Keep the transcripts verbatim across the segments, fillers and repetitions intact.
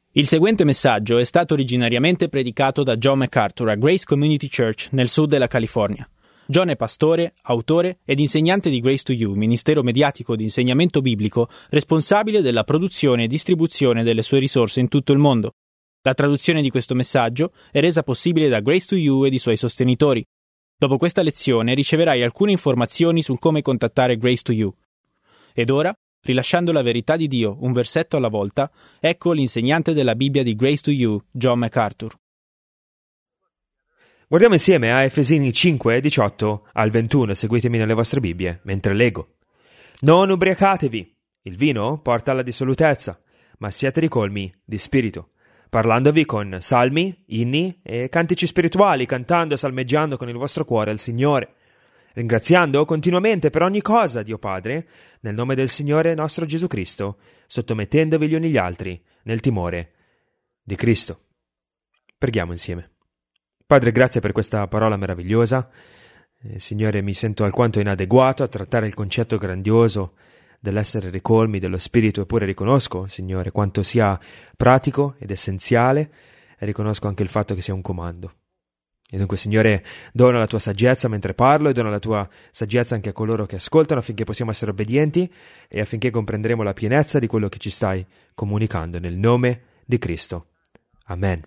Il seguente messaggio è stato originariamente predicato da John MacArthur a Grace Community Church nel sud della California. John è pastore, autore ed insegnante di Grace to You, ministero mediatico di insegnamento biblico responsabile della produzione e distribuzione delle sue risorse in tutto il mondo. La traduzione di questo messaggio è resa possibile da Grace to You ed i suoi sostenitori. Dopo questa lezione riceverai alcune informazioni sul come contattare Grace to You. Ed ora, rilasciando la verità di Dio un versetto alla volta, ecco l'insegnante della Bibbia di Grace to You, John MacArthur. Guardiamo insieme a Efesini cinque, diciotto al ventuno, seguitemi nelle vostre Bibbie, mentre leggo. Non ubriacatevi, il vino porta alla dissolutezza, ma siate ricolmi di spirito, parlandovi con salmi, inni e cantici spirituali, cantando e salmeggiando con il vostro cuore al Signore, ringraziando continuamente per ogni cosa Dio Padre, nel nome del Signore nostro Gesù Cristo, sottomettendovi gli uni gli altri nel timore di Cristo. Preghiamo insieme. Padre, grazie per questa parola meravigliosa. Eh, Signore, mi sento alquanto inadeguato a trattare il concetto grandioso dell'essere ricolmi dello Spirito, eppure riconosco, Signore, quanto sia pratico ed essenziale, e riconosco anche il fatto che sia un comando. E dunque, Signore, dona la tua saggezza mentre parlo e dona la tua saggezza anche a coloro che ascoltano affinché possiamo essere obbedienti e affinché comprenderemo la pienezza di quello che ci stai comunicando nel nome di Cristo. Amen.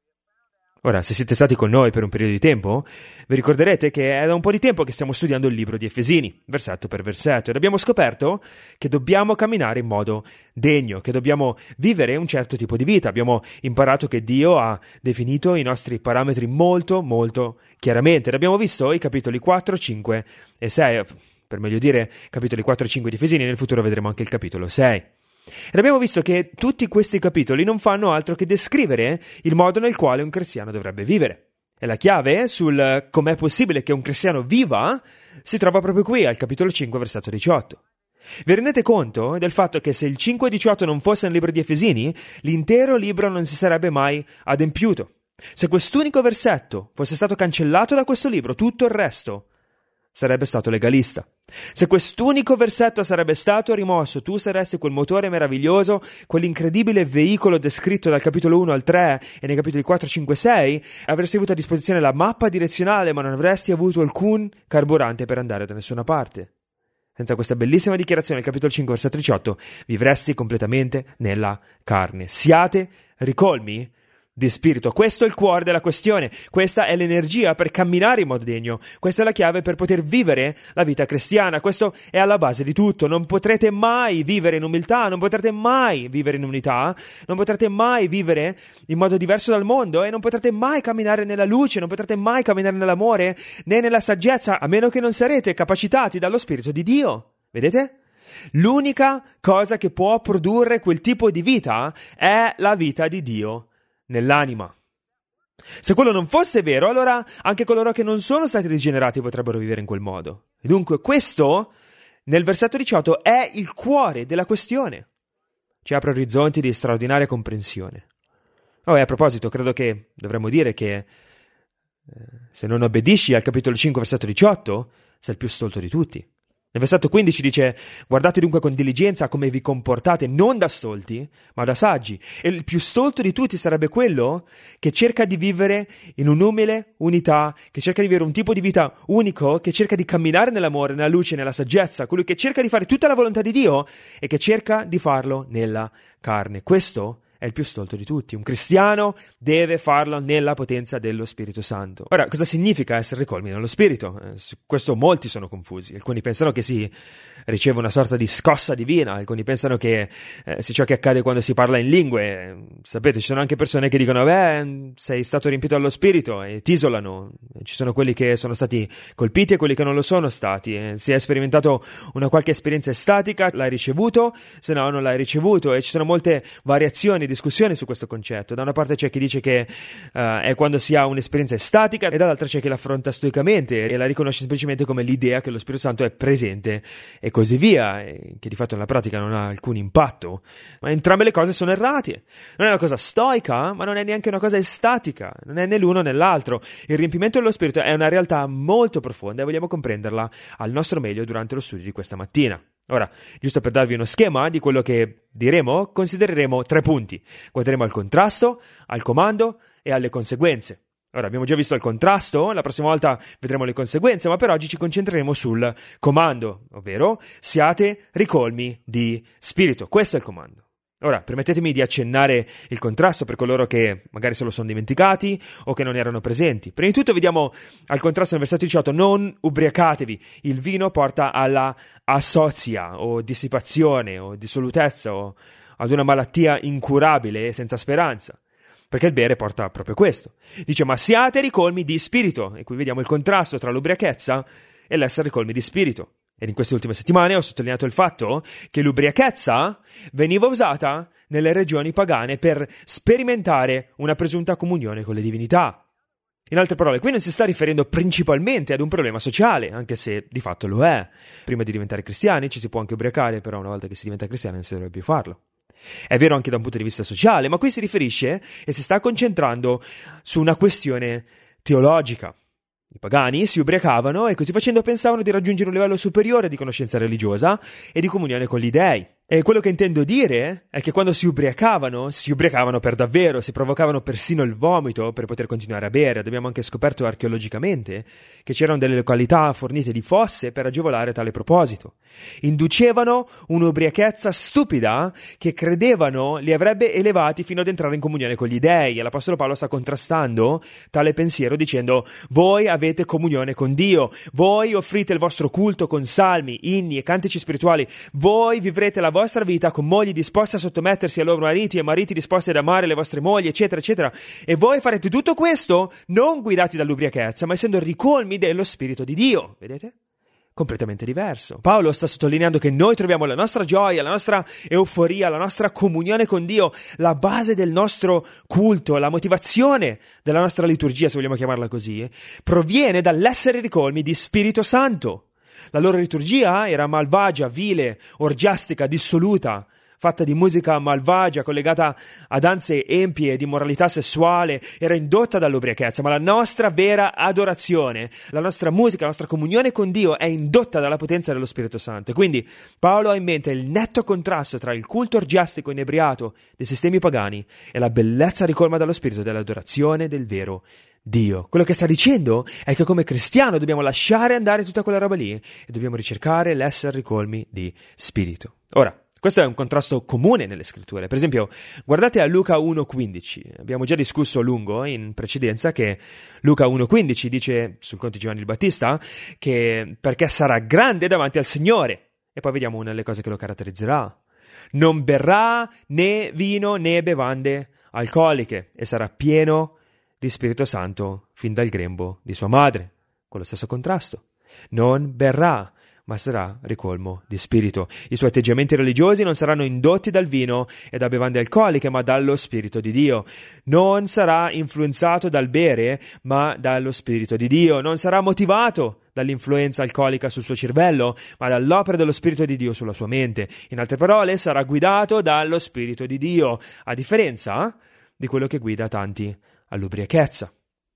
Ora, se siete stati con noi per un periodo di tempo, vi ricorderete che è da un po' di tempo che stiamo studiando il libro di Efesini, versetto per versetto, ed abbiamo scoperto che dobbiamo camminare in modo degno, che dobbiamo vivere un certo tipo di vita. Abbiamo imparato che Dio ha definito i nostri parametri molto, molto chiaramente. Ed abbiamo visto i capitoli quattro, cinque e sei, per meglio dire, capitoli quattro e cinque di Efesini, nel futuro vedremo anche il capitolo sei. Ed abbiamo visto che tutti questi capitoli non fanno altro che descrivere il modo nel quale un cristiano dovrebbe vivere. E la chiave sul com'è possibile che un cristiano viva si trova proprio qui, al capitolo cinque, versetto diciotto. Vi rendete conto del fatto che se il cinque e diciotto non fosse nel libro di Efesini, l'intero libro non si sarebbe mai adempiuto. Se quest'unico versetto fosse stato cancellato da questo libro, tutto il resto sarebbe stato legalista. Se quest'unico versetto sarebbe stato rimosso, tu saresti quel motore meraviglioso, quell'incredibile veicolo descritto dal capitolo uno al tre e nei capitoli quattro, cinque e sei, avresti avuto a disposizione la mappa direzionale, ma non avresti avuto alcun carburante per andare da nessuna parte. Senza questa bellissima dichiarazione del capitolo cinque, versetto diciotto, vivresti completamente nella carne. Siate ricolmi di spirito. Questo è il cuore della questione, questa è l'energia per camminare in modo degno, questa è la chiave per poter vivere la vita cristiana, questo è alla base di tutto. Non potrete mai vivere in umiltà, non potrete mai vivere in unità, non potrete mai vivere in modo diverso dal mondo e non potrete mai camminare nella luce, non potrete mai camminare nell'amore né nella saggezza, a meno che non sarete capacitati dallo Spirito di Dio. Vedete? L'unica cosa che può produrre quel tipo di vita è la vita di Dio nell'anima. Se quello non fosse vero, allora anche coloro che non sono stati rigenerati potrebbero vivere in quel modo. E dunque questo, nel versetto diciotto, è il cuore della questione. Ci apre orizzonti di straordinaria comprensione. Oh, e a proposito, credo che dovremmo dire che eh, se non obbedisci al capitolo cinque, versetto diciotto, sei il più stolto di tutti. Nel versetto quindici dice: guardate dunque con diligenza come vi comportate, non da stolti, ma da saggi. E il più stolto di tutti sarebbe quello che cerca di vivere in un'umile unità, che cerca di vivere un tipo di vita unico, che cerca di camminare nell'amore, nella luce, nella saggezza, colui che cerca di fare tutta la volontà di Dio e che cerca di farlo nella carne. Questo è il più stolto di tutti. Un cristiano deve farlo nella potenza dello Spirito Santo. Ora, cosa significa essere ricolmi nello Spirito? Eh, su questo molti sono confusi. Alcuni pensano che si riceve una sorta di scossa divina, alcuni pensano che eh, sia ciò che accade quando si parla in lingue. Sapete, ci sono anche persone che dicono: beh, sei stato riempito dallo Spirito, e ti isolano. Ci sono quelli che sono stati colpiti e quelli che non lo sono stati. Eh, si è sperimentato una qualche esperienza estatica, l'hai ricevuto, se no non l'hai ricevuto, e ci sono molte variazioni, discussioni su questo concetto. Da una parte c'è chi dice che uh, è quando si ha un'esperienza estatica, e dall'altra c'è chi l'affronta stoicamente e la riconosce semplicemente come l'idea che lo Spirito Santo è presente e così via, e che di fatto nella pratica non ha alcun impatto. Ma entrambe le cose sono errate. Non è una cosa stoica, ma non è neanche una cosa estatica, non è né l'uno né l'altro. Il riempimento dello Spirito è una realtà molto profonda e vogliamo comprenderla al nostro meglio durante lo studio di questa mattina. Ora, giusto per darvi uno schema di quello che diremo, considereremo tre punti. Guarderemo al contrasto, al comando e alle conseguenze. Ora, abbiamo già visto il contrasto, la prossima volta vedremo le conseguenze, ma per oggi ci concentreremo sul comando, ovvero siate ricolmi di spirito. Questo è il comando. Ora, permettetemi di accennare il contrasto per coloro che magari se lo sono dimenticati o che non erano presenti. Prima di tutto vediamo al contrasto nel versetto diciotto: non ubriacatevi, il vino porta alla asozia o dissipazione o dissolutezza o ad una malattia incurabile e senza speranza. Perché il bere porta proprio questo. Dice, ma siate ricolmi di spirito. E qui vediamo il contrasto tra l'ubriachezza e l'essere ricolmi di spirito. Ed in queste ultime settimane ho sottolineato il fatto che l'ubriachezza veniva usata nelle regioni pagane per sperimentare una presunta comunione con le divinità. In altre parole, qui non si sta riferendo principalmente ad un problema sociale, anche se di fatto lo è. Prima di diventare cristiani ci si può anche ubriacare, però una volta che si diventa cristiani non si dovrebbe più farlo. È vero anche da un punto di vista sociale, ma qui si riferisce e si sta concentrando su una questione teologica. I pagani si ubriacavano e così facendo pensavano di raggiungere un livello superiore di conoscenza religiosa e di comunione con gli dei. E quello che intendo dire è che quando si ubriacavano, si ubriacavano per davvero, si provocavano persino il vomito per poter continuare a bere. Abbiamo anche scoperto archeologicamente che c'erano delle località fornite di fosse per agevolare tale proposito. Inducevano un'ubriachezza stupida che credevano li avrebbe elevati fino ad entrare in comunione con gli dei. E l'Apostolo Paolo sta contrastando tale pensiero dicendo: voi avete comunione con Dio, voi offrite il vostro culto con salmi, inni e cantici spirituali, voi vivrete la vostra vita con mogli disposte a sottomettersi ai loro mariti e mariti disposti ad amare le vostre mogli, eccetera, eccetera. E voi farete tutto questo non guidati dall'ubriachezza, ma essendo ricolmi dello Spirito di Dio. Vedete? Completamente diverso. Paolo sta sottolineando che noi troviamo la nostra gioia, la nostra euforia, la nostra comunione con Dio, la base del nostro culto, la motivazione della nostra liturgia, se vogliamo chiamarla così, proviene dall'essere ricolmi di Spirito Santo. La loro liturgia era malvagia, vile, orgiastica, dissoluta, fatta di musica malvagia, collegata a danze empie di moralità sessuale, era indotta dall'ubriachezza, ma la nostra vera adorazione, la nostra musica, la nostra comunione con Dio è indotta dalla potenza dello Spirito Santo. E quindi Paolo ha in mente il netto contrasto tra il culto orgiastico inebriato dei sistemi pagani e la bellezza ricolma dallo Spirito dell'adorazione del vero Dio. Quello che sta dicendo è che come cristiano dobbiamo lasciare andare tutta quella roba lì e dobbiamo ricercare l'essere ricolmi di spirito. Ora, questo è un contrasto comune nelle scritture. Per esempio, guardate a Luca uno quindici. Abbiamo già discusso a lungo in precedenza che Luca uno quindici dice sul conto di Giovanni il Battista che perché sarà grande davanti al Signore. E poi vediamo una delle cose che lo caratterizzerà. Non berrà né vino né bevande alcoliche e sarà pieno di Spirito Santo fin dal grembo di sua madre, con lo stesso contrasto. Non berrà, ma sarà ricolmo di spirito. I suoi atteggiamenti religiosi non saranno indotti dal vino e da bevande alcoliche, ma dallo Spirito di Dio. Non sarà influenzato dal bere, ma dallo Spirito di Dio. Non sarà motivato dall'influenza alcolica sul suo cervello, ma dall'opera dello Spirito di Dio sulla sua mente. In altre parole, sarà guidato dallo Spirito di Dio, a differenza di quello che guida tanti all'ubriachezza.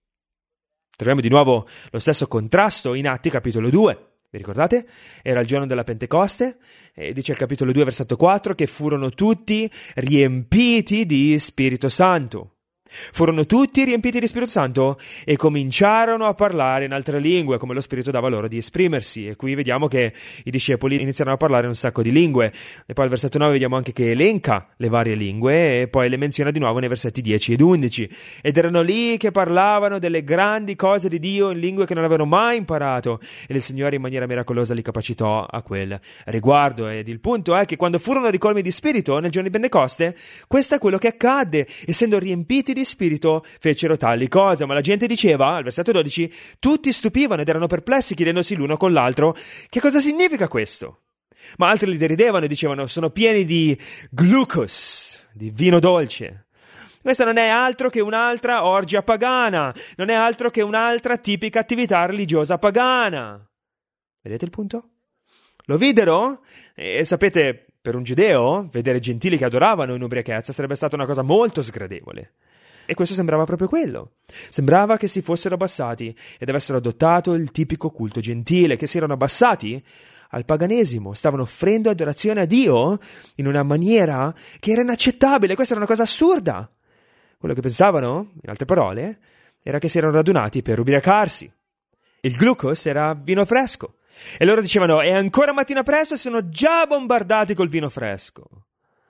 Troviamo di nuovo lo stesso contrasto in Atti capitolo due. Vi ricordate? Era il giorno della Pentecoste e dice il capitolo due versetto quattro che furono tutti riempiti di Spirito Santo. Furono tutti riempiti di Spirito Santo e cominciarono a parlare in altre lingue, come lo Spirito dava loro di esprimersi. E qui vediamo che i discepoli iniziano a parlare un sacco di lingue. E poi al versetto nove vediamo anche che elenca le varie lingue e poi le menziona di nuovo nei versetti dieci ed undici. Ed erano lì che parlavano delle grandi cose di Dio in lingue che non avevano mai imparato. E il Signore in maniera miracolosa li capacitò a quel riguardo. Ed il punto è che quando furono ricolmi di Spirito nel giorno di Pentecoste, questo è quello che accadde. Essendo riempiti di di spirito fecero tali cose, ma la gente diceva, al versetto dodici, tutti stupivano ed erano perplessi chiedendosi l'uno con l'altro che cosa significa questo. Ma altri li deridevano e dicevano sono pieni di glucos, di vino dolce. Questa non è altro che un'altra orgia pagana, non è altro che un'altra tipica attività religiosa pagana. Vedete il punto? Lo videro? E sapete, per un giudeo, vedere gentili che adoravano in ubriachezza sarebbe stata una cosa molto sgradevole. E questo sembrava proprio quello. Sembrava che si fossero abbassati ed avessero adottato il tipico culto gentile, che si erano abbassati al paganesimo, stavano offrendo adorazione a Dio in una maniera che era inaccettabile. Questa era una cosa assurda. Quello che pensavano, in altre parole, era che si erano radunati per ubriacarsi. Il glucos era vino fresco. E loro dicevano, è ancora mattina presto e sono già bombardati col vino fresco.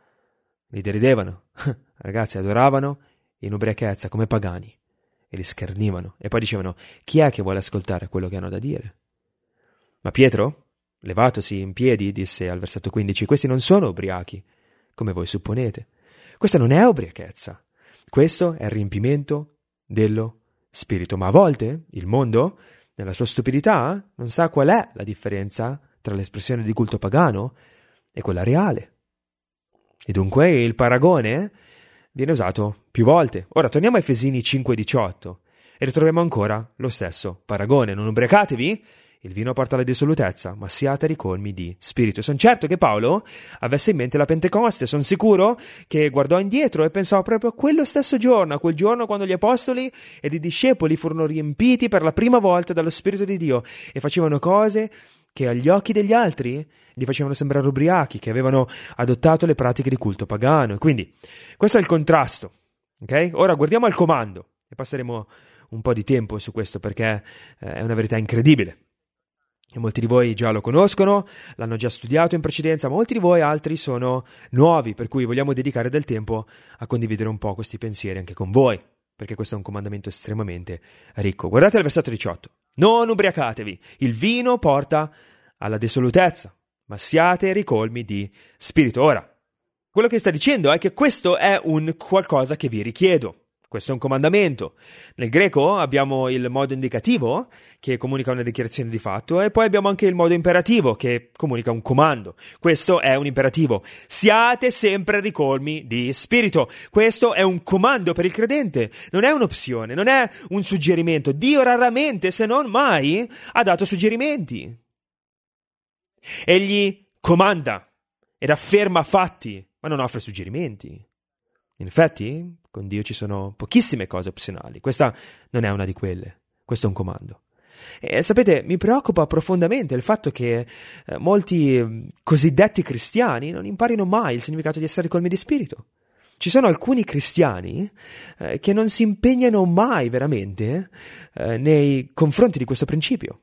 Li deridevano. Ragazzi, adoravano in ubriachezza come pagani. E li schernivano. E poi dicevano, chi è che vuole ascoltare quello che hanno da dire? Ma Pietro, levatosi in piedi, disse al versetto quindici, questi non sono ubriachi, come voi supponete. Questa non è ubriachezza. Questo è il riempimento dello Spirito. Ma a volte il mondo, nella sua stupidità, non sa qual è la differenza tra l'espressione di culto pagano e quella reale. E dunque il paragone viene usato più volte. Ora torniamo a Efesini cinque diciotto e ritroviamo ancora lo stesso paragone. Non ubriacatevi, il vino porta alla dissolutezza, ma siate ricolmi di spirito. Sono certo che Paolo avesse in mente la Pentecoste, sono sicuro che guardò indietro e pensò proprio a quello stesso giorno, a quel giorno quando gli apostoli ed i discepoli furono riempiti per la prima volta dallo Spirito di Dio e facevano cose che agli occhi degli altri li facevano sembrare ubriachi, che avevano adottato le pratiche di culto pagano. E quindi questo è il contrasto. Okay? Ora guardiamo al comando e passeremo un po' di tempo su questo perché eh, è una verità incredibile. E molti di voi già lo conoscono, l'hanno già studiato in precedenza, ma molti di voi altri sono nuovi, per cui vogliamo dedicare del tempo a condividere un po' questi pensieri anche con voi, perché questo è un comandamento estremamente ricco. Guardate il versetto diciotto. Non ubriacatevi, il vino porta alla dissolutezza, ma siate ricolmi di spirito. Ora, quello che sta dicendo è che questo è un qualcosa che vi richiedo. Questo è un comandamento. Nel greco abbiamo il modo indicativo, che comunica una dichiarazione di fatto, e poi abbiamo anche il modo imperativo, che comunica un comando. Questo è un imperativo. Siate sempre ricolmi di spirito. Questo è un comando per il credente. Non è un'opzione, non è un suggerimento. Dio raramente, se non mai, ha dato suggerimenti. Egli comanda ed afferma fatti, ma non offre suggerimenti. In effetti, con Dio ci sono pochissime cose opzionali. Questa non è una di quelle. Questo è un comando. E sapete, mi preoccupa profondamente il fatto che eh, molti eh, cosiddetti cristiani non imparino mai il significato di essere colmi di spirito. Ci sono alcuni cristiani eh, che non si impegnano mai veramente eh, nei confronti di questo principio.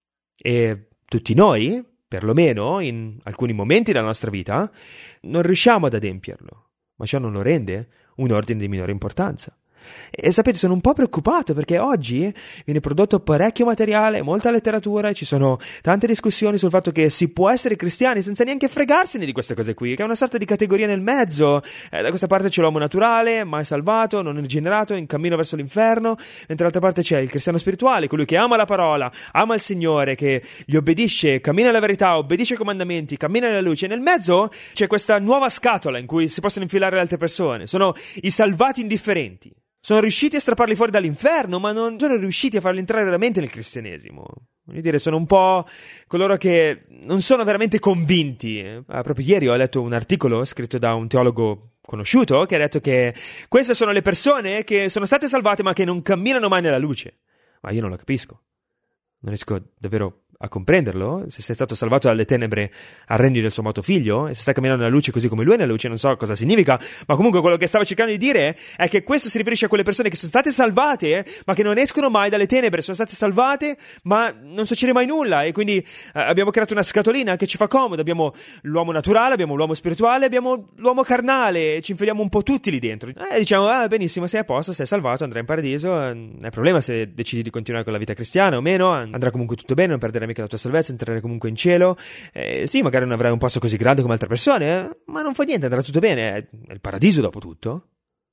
E tutti noi, perlomeno in alcuni momenti della nostra vita, non riusciamo ad adempierlo. Ma ciò non lo rende un ordine di minore importanza. E sapete, sono un po' preoccupato perché oggi viene prodotto parecchio materiale, molta letteratura e ci sono tante discussioni sul fatto che si può essere cristiani senza neanche fregarsene di queste cose qui, che è una sorta di categoria nel mezzo. Eh, da questa parte c'è l'uomo naturale, mai salvato, non rigenerato, in cammino verso l'inferno, mentre dall'altra parte c'è il cristiano spirituale, colui che ama la parola, ama il Signore, che gli obbedisce, cammina alla verità, obbedisce ai comandamenti, cammina nella luce. E nel mezzo c'è questa nuova scatola in cui si possono infilare le altre persone. Sono i salvati indifferenti. Sono riusciti a strapparli fuori dall'inferno, ma non sono riusciti a farli entrare veramente nel cristianesimo. Voglio dire, sono un po' coloro che non sono veramente convinti. Ah, proprio ieri ho letto un articolo scritto da un teologo conosciuto che ha detto che queste sono le persone che sono state salvate ma che non camminano mai nella luce. Ma io non lo capisco. Non riesco davvero a comprenderlo. Se sei stato salvato dalle tenebre al regno del suo amato figlio e se stai camminando nella luce così come lui è nella luce, non so cosa significa, ma comunque quello che stavo cercando di dire è che questo si riferisce a quelle persone che sono state salvate ma che non escono mai dalle tenebre, sono state salvate ma non succede mai nulla e quindi eh, abbiamo creato una scatolina che ci fa comodo. Abbiamo l'uomo naturale, abbiamo l'uomo spirituale, abbiamo l'uomo carnale e ci infiliamo un po' tutti lì dentro e diciamo ah benissimo, sei a posto, sei salvato, andrai in paradiso, non è problema se decidi di continuare con la vita cristiana o meno, andrà comunque tutto bene, non perderai mica la tua salvezza, entrerai comunque in cielo. Eh, sì, magari non avrai un posto così grande come altre persone, eh, ma non fa niente, andrà tutto bene, è il paradiso dopo tutto.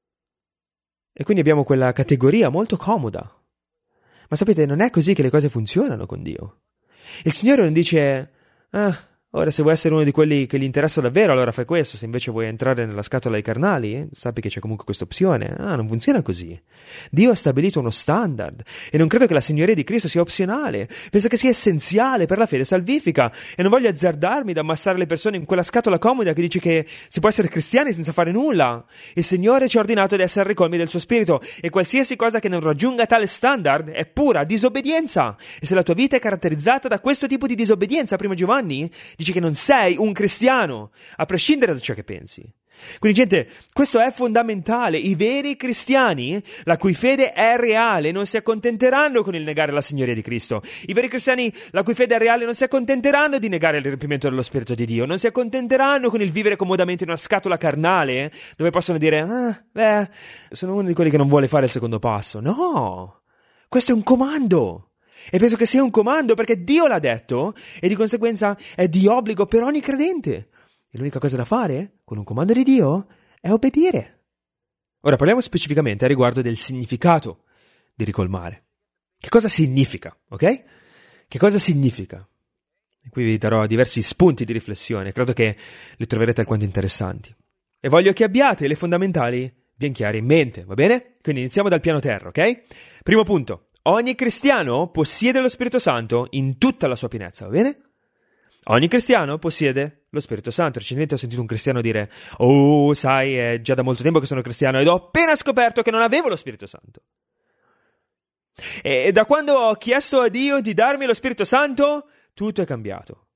E quindi abbiamo quella categoria molto comoda. Ma sapete, non è così che le cose funzionano con Dio. Il Signore non dice, ah, Ora, se vuoi essere uno di quelli che gli interessa davvero, allora fai questo. Se invece vuoi entrare nella scatola dei carnali, eh, sappi che c'è comunque questa opzione. Ah, non funziona così. Dio ha stabilito uno standard e non credo che la signoria di Cristo sia opzionale. Penso che sia essenziale per la fede salvifica e non voglio azzardarmi ad ammassare le persone in quella scatola comoda che dice che si può essere cristiani senza fare nulla. Il Signore ci ha ordinato di essere ricolmi del suo spirito e qualsiasi cosa che non raggiunga tale standard è pura disobbedienza. E se la tua vita è caratterizzata da questo tipo di disobbedienza, primo Giovanni dice che non sei un cristiano, a prescindere da ciò che pensi. Quindi, gente, questo è fondamentale. I veri cristiani, la cui fede è reale, non si accontenteranno con il negare la signoria di Cristo. I veri cristiani, la cui fede è reale, non si accontenteranno di negare il riempimento dello Spirito di Dio. Non si accontenteranno con il vivere comodamente in una scatola carnale, dove possono dire, ah, beh, sono uno di quelli che non vuole fare il secondo passo. No! Questo è un comando. E penso che sia un comando perché Dio l'ha detto e di conseguenza è di obbligo per ogni credente. E l'unica cosa da fare con un comando di Dio è obbedire. Ora parliamo specificamente a riguardo del significato di ricolmare. Che cosa significa, ok? Che cosa significa? E qui vi darò diversi spunti di riflessione, credo che li troverete alquanto interessanti. E voglio che abbiate le fondamentali ben chiare in mente, va bene? Quindi iniziamo dal piano terra, ok? Primo punto. Ogni cristiano possiede lo Spirito Santo in tutta la sua pienezza, va bene? Ogni cristiano possiede lo Spirito Santo. Recentemente ho sentito un cristiano dire, oh, sai, è già da molto tempo che sono cristiano ed ho appena scoperto che non avevo lo Spirito Santo. E da quando ho chiesto a Dio di darmi lo Spirito Santo, tutto è cambiato.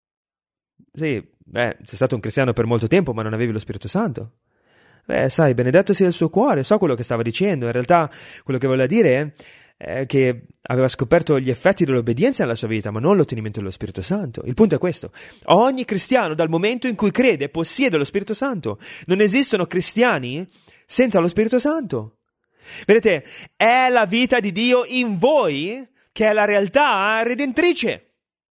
Sì, beh, sei stato un cristiano per molto tempo, ma non avevi lo Spirito Santo. Beh, sai, benedetto sia il suo cuore, so quello che stava dicendo. In realtà, quello che voleva dire è che aveva scoperto gli effetti dell'obbedienza nella sua vita, ma non l'ottenimento dello Spirito Santo. Il punto è questo. Ogni cristiano, dal momento in cui crede, possiede lo Spirito Santo. Non esistono cristiani senza lo Spirito Santo. Vedete, è la vita di Dio in voi che è la realtà redentrice.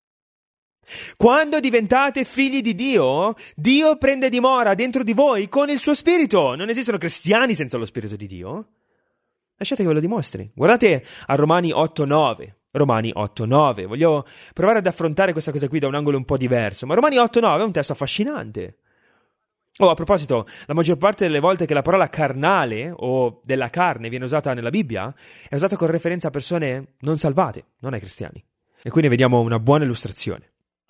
Quando diventate figli di Dio, Dio prende dimora dentro di voi con il suo Spirito. Non esistono cristiani senza lo Spirito di Dio. Lasciate che ve lo dimostri. Guardate a Romani otto nove. Romani otto nove. Voglio provare ad affrontare questa cosa qui da un angolo un po' diverso, ma Romani otto nove è un testo affascinante. Oh, a proposito, la maggior parte delle volte che la parola carnale o della carne viene usata nella Bibbia è usata con referenza a persone non salvate, non ai cristiani. E quindi vediamo una buona illustrazione.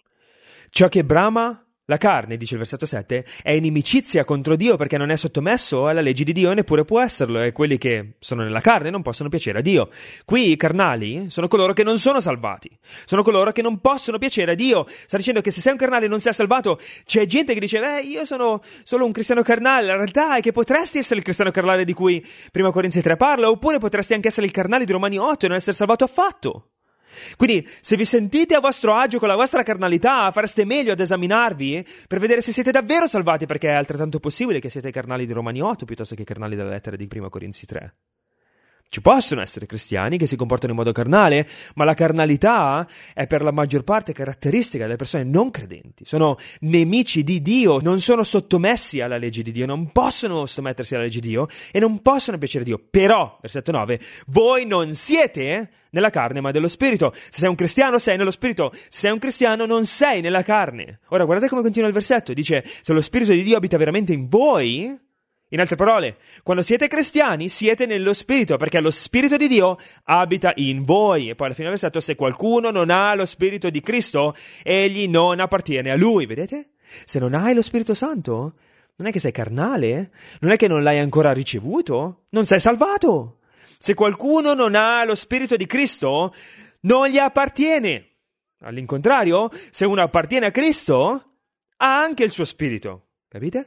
Ciò che brama la carne, dice il versetto sette, è inimicizia contro Dio perché non è sottomesso alla legge di Dio e neppure può esserlo, e quelli che sono nella carne non possono piacere a Dio. Qui i carnali sono coloro che non sono salvati, sono coloro che non possono piacere a Dio. Sta dicendo che se sei un carnale e non sei salvato, c'è gente che dice, beh, io sono solo un cristiano carnale. La realtà è che potresti essere il cristiano carnale di cui primo Corinzi tre parla, oppure potresti anche essere il carnale di Romani otto e non essere salvato affatto. Quindi, se vi sentite a vostro agio con la vostra carnalità, fareste meglio ad esaminarvi per vedere se siete davvero salvati, perché è altrettanto possibile che siete i carnali di Romani otto piuttosto che i carnali della lettera di primo Corinzi tre. Ci possono essere cristiani che si comportano in modo carnale, ma la carnalità è per la maggior parte caratteristica delle persone non credenti. Sono nemici di Dio, non sono sottomessi alla legge di Dio, non possono sottomettersi alla legge di Dio e non possono piacere a Dio. Però, versetto nove, voi non siete nella carne ma dello Spirito. Se sei un cristiano sei nello Spirito, se sei un cristiano non sei nella carne. Ora guardate come continua il versetto, dice, se lo Spirito di Dio abita veramente in voi. In altre parole, quando siete cristiani siete nello Spirito, perché lo Spirito di Dio abita in voi. E poi alla fine del versetto, se qualcuno non ha lo Spirito di Cristo, egli non appartiene a Lui. Vedete? Se non hai lo Spirito Santo, non è che sei carnale, non è che non l'hai ancora ricevuto, non sei salvato. Se qualcuno non ha lo Spirito di Cristo, non gli appartiene. All'incontrario, se uno appartiene a Cristo, ha anche il suo Spirito. Capite?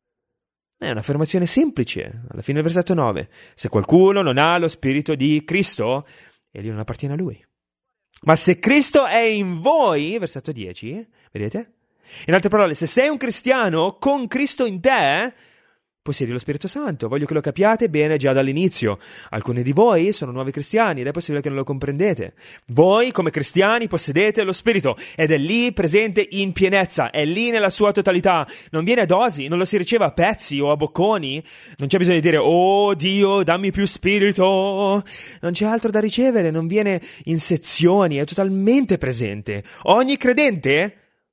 È un'affermazione semplice, alla fine del versetto nove. Se qualcuno non ha lo Spirito di Cristo, egli non appartiene a Lui. Ma se Cristo è in voi, versetto dieci, vedete? In altre parole, se sei un cristiano con Cristo in te, possiedi lo Spirito Santo. Voglio che lo capiate bene già dall'inizio. Alcuni di voi sono nuovi cristiani ed è possibile che non lo comprendete. Voi, come cristiani, possedete lo Spirito ed è lì presente in pienezza, è lì nella sua totalità. Non viene a dosi, non lo si riceve a pezzi o a bocconi. Non c'è bisogno di dire, oh Dio, dammi più Spirito. Non c'è altro da ricevere, non viene in sezioni, è totalmente presente. Ogni credente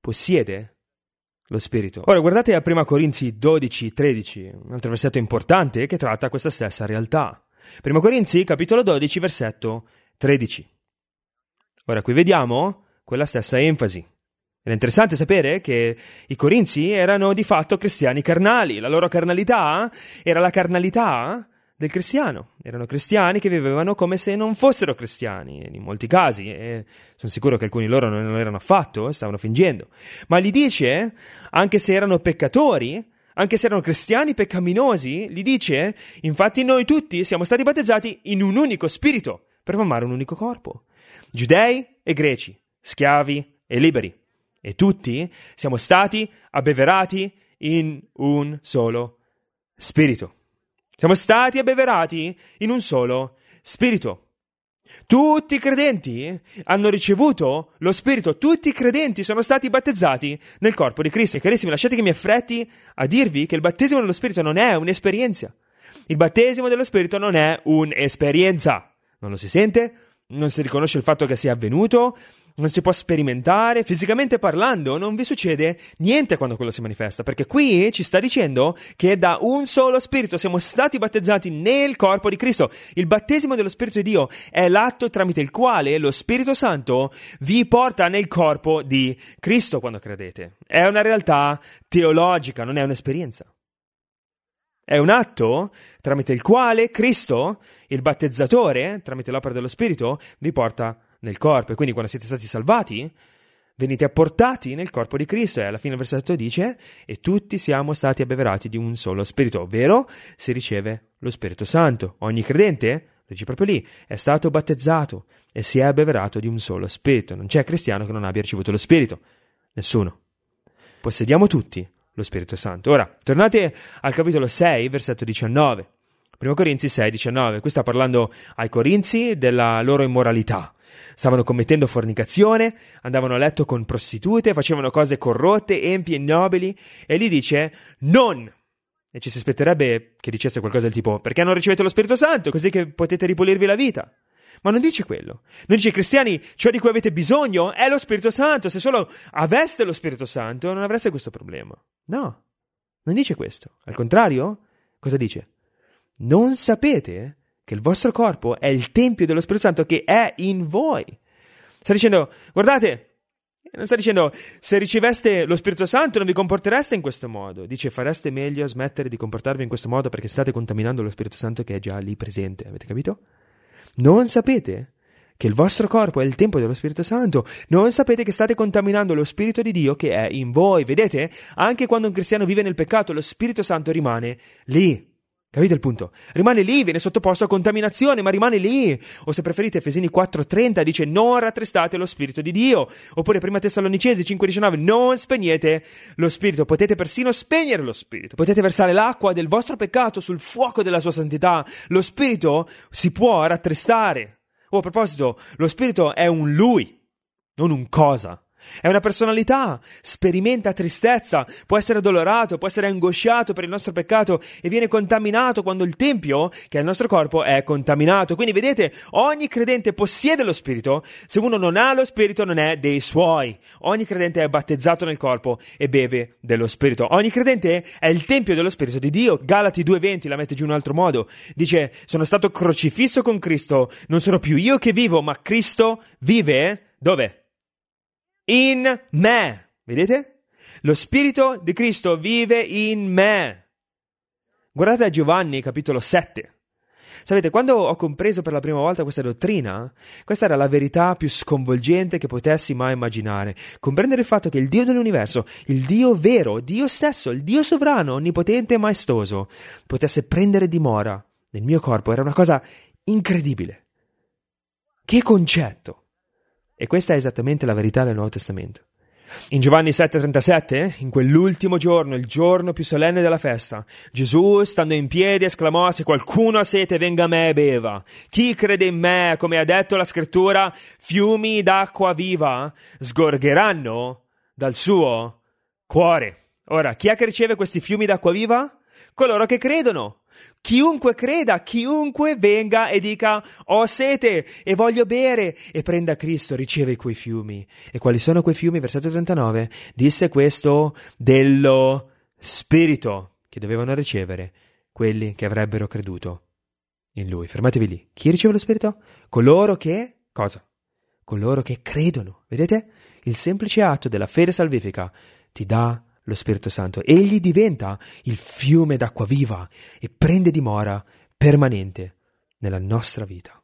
possiede lo Spirito. Ora guardate a prima Corinzi dodici tredici, un altro versetto importante che tratta questa stessa realtà. prima Corinzi capitolo dodici versetto tredici. Ora qui vediamo quella stessa enfasi. Ed è interessante sapere che i Corinzi erano di fatto cristiani carnali. La loro carnalità era la carnalità del cristiano. Erano cristiani che vivevano come se non fossero cristiani, in molti casi, e sono sicuro che alcuni di loro non lo erano affatto, stavano fingendo. Ma gli dice, anche se erano peccatori, anche se erano cristiani peccaminosi, gli dice, infatti noi tutti siamo stati battezzati in un unico spirito, per formare un unico corpo. Giudei e greci, schiavi e liberi. E tutti siamo stati abbeverati in un solo spirito. Siamo stati abbeverati in un solo spirito. Tutti i credenti hanno ricevuto lo Spirito, tutti i credenti sono stati battezzati nel corpo di Cristo. E carissimi, lasciate che mi affretti a dirvi che il battesimo dello Spirito non è un'esperienza. Il battesimo dello Spirito non è un'esperienza. Non lo si sente, non si riconosce il fatto che sia avvenuto, non si può sperimentare, fisicamente parlando non vi succede niente quando quello si manifesta, perché qui ci sta dicendo che da un solo Spirito siamo stati battezzati nel corpo di Cristo. Il battesimo dello Spirito di Dio è l'atto tramite il quale lo Spirito Santo vi porta nel corpo di Cristo quando credete. È una realtà teologica, non è un'esperienza. È un atto tramite il quale Cristo, il battezzatore, tramite l'opera dello Spirito, vi porta nel corpo. E quindi quando siete stati salvati, venite apportati nel corpo di Cristo. E alla fine il versetto dice, e tutti siamo stati abbeverati di un solo Spirito, ovvero si riceve lo Spirito Santo. Ogni credente, lo dice proprio lì, è stato battezzato e si è abbeverato di un solo Spirito. Non c'è cristiano che non abbia ricevuto lo Spirito. Nessuno. Possediamo tutti lo Spirito Santo. Ora, tornate al capitolo sei, versetto diciannove. prima Corinzi sei, diciannove. Qui sta parlando ai Corinzi della loro immoralità. Stavano commettendo fornicazione, andavano a letto con prostitute, facevano cose corrotte, empie e nobili, e lì dice non. E ci si aspetterebbe che dicesse qualcosa del tipo, perché non ricevete lo Spirito Santo, così che potete ripulirvi la vita. Ma non dice quello. Non dice, cristiani, ciò di cui avete bisogno è lo Spirito Santo. Se solo aveste lo Spirito Santo non avreste questo problema. No, non dice questo. Al contrario, cosa dice? Non sapete che il vostro corpo è il tempio dello Spirito Santo che è in voi. Sta dicendo, guardate, non sta dicendo, se riceveste lo Spirito Santo non vi comportereste in questo modo. Dice, fareste meglio a smettere di comportarvi in questo modo perché state contaminando lo Spirito Santo che è già lì presente. Avete capito? Non sapete che il vostro corpo è il tempio dello Spirito Santo? Non sapete che state contaminando lo Spirito di Dio che è in voi? Vedete? Anche quando un cristiano vive nel peccato, lo Spirito Santo rimane lì. Capite il punto? Rimane lì, viene sottoposto a contaminazione, ma rimane lì. O se preferite, Efesini quattro trenta dice non rattristate lo Spirito di Dio. Oppure prima Tessalonicesi cinque diciannove, non spegnete lo Spirito. Potete persino spegnere lo Spirito. Potete versare l'acqua del vostro peccato sul fuoco della sua santità. Lo Spirito si può rattristare. Oh, a proposito, lo Spirito è un Lui, non un cosa. È una personalità, sperimenta tristezza, può essere addolorato, può essere angosciato per il nostro peccato e viene contaminato quando il tempio, che è il nostro corpo, è contaminato. Quindi vedete, ogni credente possiede lo Spirito, se uno non ha lo Spirito non è dei suoi. Ogni credente è battezzato nel corpo e beve dello Spirito. Ogni credente è il tempio dello Spirito di Dio. Galati due venti la mette giù in un altro modo. Dice, sono stato crocifisso con Cristo, non sono più io che vivo, ma Cristo vive, dove? In me, vedete? Lo Spirito di Cristo vive in me. Guardate a Giovanni capitolo sette. Sapete, quando ho compreso per la prima volta questa dottrina, questa era la verità più sconvolgente che potessi mai immaginare. Comprendere il fatto che il Dio dell'universo, il Dio vero, Dio stesso, il Dio sovrano, onnipotente e maestoso, potesse prendere dimora nel mio corpo era una cosa incredibile. Che concetto! E questa è esattamente la verità del Nuovo Testamento. In Giovanni sette trentasette, in quell'ultimo giorno, il giorno più solenne della festa, Gesù, stando in piedi, esclamò, se qualcuno ha sete, venga a me e beva. Chi crede in me, come ha detto la scrittura, fiumi d'acqua viva sgorgeranno dal suo cuore. Ora, chi è che riceve questi fiumi d'acqua viva? Coloro che credono. Chiunque creda, chiunque venga e dica ho sete e voglio bere e prenda Cristo, riceve quei fiumi. E quali sono quei fiumi? Versetto trentanove, disse questo dello Spirito che dovevano ricevere quelli che avrebbero creduto in Lui. Fermatevi lì. Chi riceve lo Spirito? Coloro che, cosa? Coloro che credono. Vedete? Il semplice atto della fede salvifica ti dà lo Spirito Santo. Egli diventa il fiume d'acqua viva e prende dimora permanente nella nostra vita.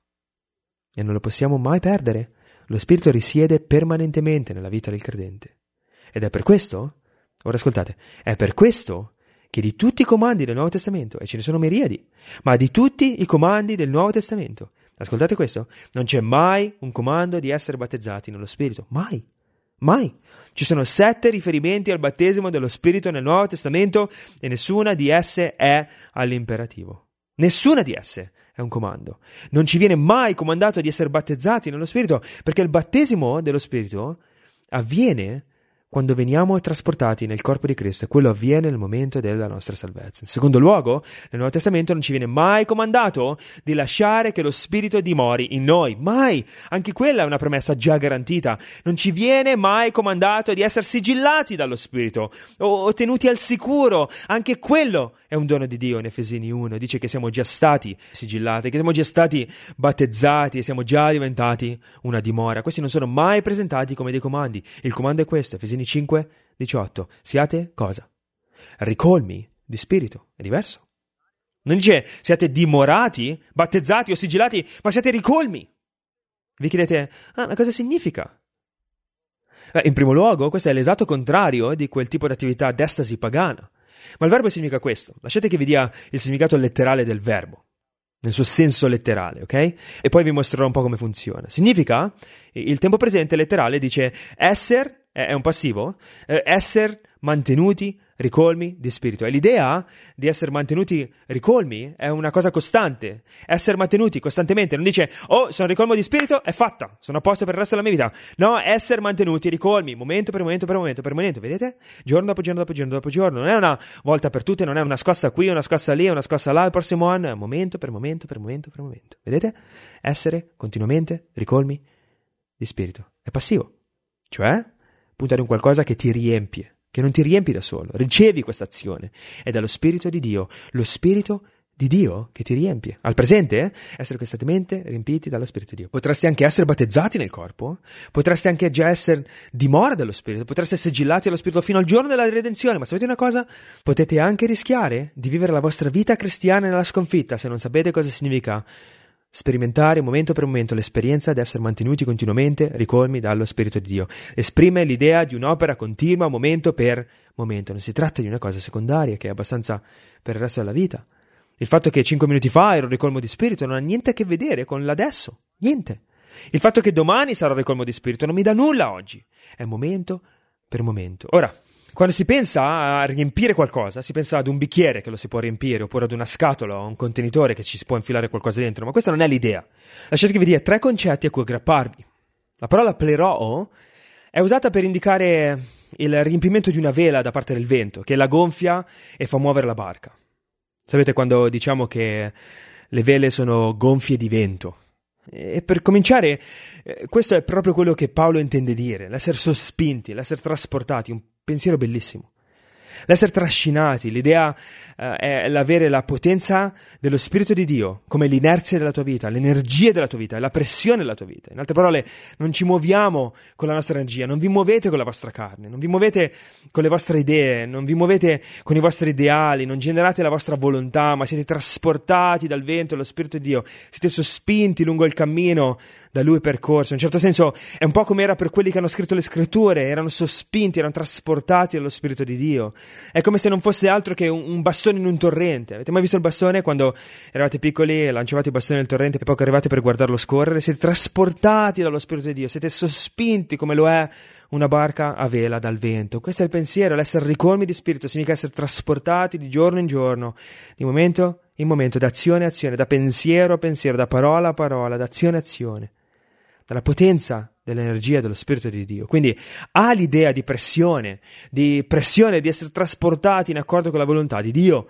E non lo possiamo mai perdere. Lo Spirito risiede permanentemente nella vita del credente. Ed è per questo, ora ascoltate, è per questo che di tutti i comandi del Nuovo Testamento, e ce ne sono miriadi, ma di tutti i comandi del Nuovo Testamento, ascoltate questo, non c'è mai un comando di essere battezzati nello Spirito. Mai. Mai. Ci sono sette riferimenti al battesimo dello Spirito nel Nuovo Testamento e nessuna di esse è all'imperativo. Nessuna di esse è un comando. Non ci viene mai comandato di essere battezzati nello Spirito, perché il battesimo dello Spirito avviene quando veniamo trasportati nel corpo di Cristo, e quello avviene nel momento della nostra salvezza. In secondo luogo, nel Nuovo Testamento non ci viene mai comandato di lasciare che lo Spirito dimori in noi. Mai! Anche quella è una promessa già garantita. Non ci viene mai comandato di essere sigillati dallo Spirito o, o tenuti al sicuro. Anche quello è un dono di Dio. In Efesini uno dice che siamo già stati sigillati, che siamo già stati battezzati e siamo già diventati una dimora. Questi non sono mai presentati come dei comandi. Il comando è questo, Efesini cinque diciotto. Siate cosa? Ricolmi di spirito. È diverso. Non dice siate dimorati, battezzati o sigillati, ma siate ricolmi. Vi chiedete, ah, ma cosa significa? Beh, in primo luogo, questo è l'esatto contrario di quel tipo di attività d'estasi pagana. Ma il verbo significa questo. Lasciate che vi dia il significato letterale del verbo, nel suo senso letterale, ok? E poi vi mostrerò un po' come funziona. Significa, il tempo presente letterale dice esser, è un passivo, eh, esser mantenuti ricolmi di spirito. E l'idea di essere mantenuti ricolmi è una cosa costante. Essere mantenuti costantemente. Non dice, oh, sono ricolmo di spirito, è fatta, sono a posto per il resto della mia vita. No, essere mantenuti ricolmi, momento per momento per momento per momento, vedete? Giorno dopo giorno dopo giorno dopo giorno. Non è una volta per tutte, non è una scossa qui, una scossa lì, una scossa là, il prossimo anno, è momento per momento per momento per momento. Vedete? Essere continuamente ricolmi di spirito. È passivo. Cioè, puntare un qualcosa che ti riempie, che non ti riempi da solo, ricevi questa azione, è dallo Spirito di Dio, lo Spirito di Dio che ti riempie. Al presente, essere costantemente riempiti dallo Spirito di Dio. Potresti anche essere battezzati nel corpo, potresti anche già essere dimora dello Spirito, potreste essere sigillati dallo Spirito fino al giorno della redenzione, ma sapete una cosa? Potete anche rischiare di vivere la vostra vita cristiana nella sconfitta se non sapete cosa significa sperimentare momento per momento l'esperienza di essere mantenuti continuamente ricolmi dallo Spirito di Dio. Esprime l'idea di un'opera continua momento per momento. Non si tratta di una cosa secondaria che è abbastanza per il resto della vita. Il fatto che cinque minuti fa ero ricolmo di spirito non ha niente a che vedere con l'adesso. Niente. Il fatto che domani sarò ricolmo di spirito non mi dà nulla oggi. È momento per momento. Ora, quando si pensa a riempire qualcosa, si pensa ad un bicchiere che lo si può riempire, oppure ad una scatola o un contenitore che ci si può infilare qualcosa dentro, ma questa non è l'idea. Lasciate che vi dia tre concetti a cui aggrapparvi. La parola pleroo è usata per indicare il riempimento di una vela da parte del vento, che la gonfia e fa muovere la barca. Sapete quando diciamo che le vele sono gonfie di vento? E per cominciare, questo è proprio quello che Paolo intende dire, l'essere sospinti, l'essere trasportati, un pensiero bellissimo. L'essere trascinati, l'idea eh, è l'avere la potenza dello Spirito di Dio come l'inerzia della tua vita, l'energia della tua vita, la pressione della tua vita. In altre parole, non ci muoviamo con la nostra energia, non vi muovete con la vostra carne, non vi muovete con le vostre idee, non vi muovete con i vostri ideali, non generate la vostra volontà, ma siete trasportati dal vento dello Spirito di Dio, siete sospinti lungo il cammino da Lui percorso. In un certo senso è un po' come era per quelli che hanno scritto le scritture, erano sospinti, erano trasportati dallo Spirito di Dio. È come se non fosse altro che un, un bastone in un torrente. Avete mai visto il bastone quando eravate piccoli e lanciavate il bastone nel torrente e poi arrivate per guardarlo scorrere? Siete trasportati dallo Spirito di Dio, siete sospinti come lo è una barca a vela dal vento. Questo è il pensiero, l'essere ricolmi di spirito significa essere trasportati di giorno in giorno, di momento in momento, da azione a azione, da pensiero a pensiero, da parola a parola, da azione a azione, dalla potenza dell'energia dello Spirito di Dio. Quindi ha l'idea di pressione, di pressione, di essere trasportati in accordo con la volontà di Dio.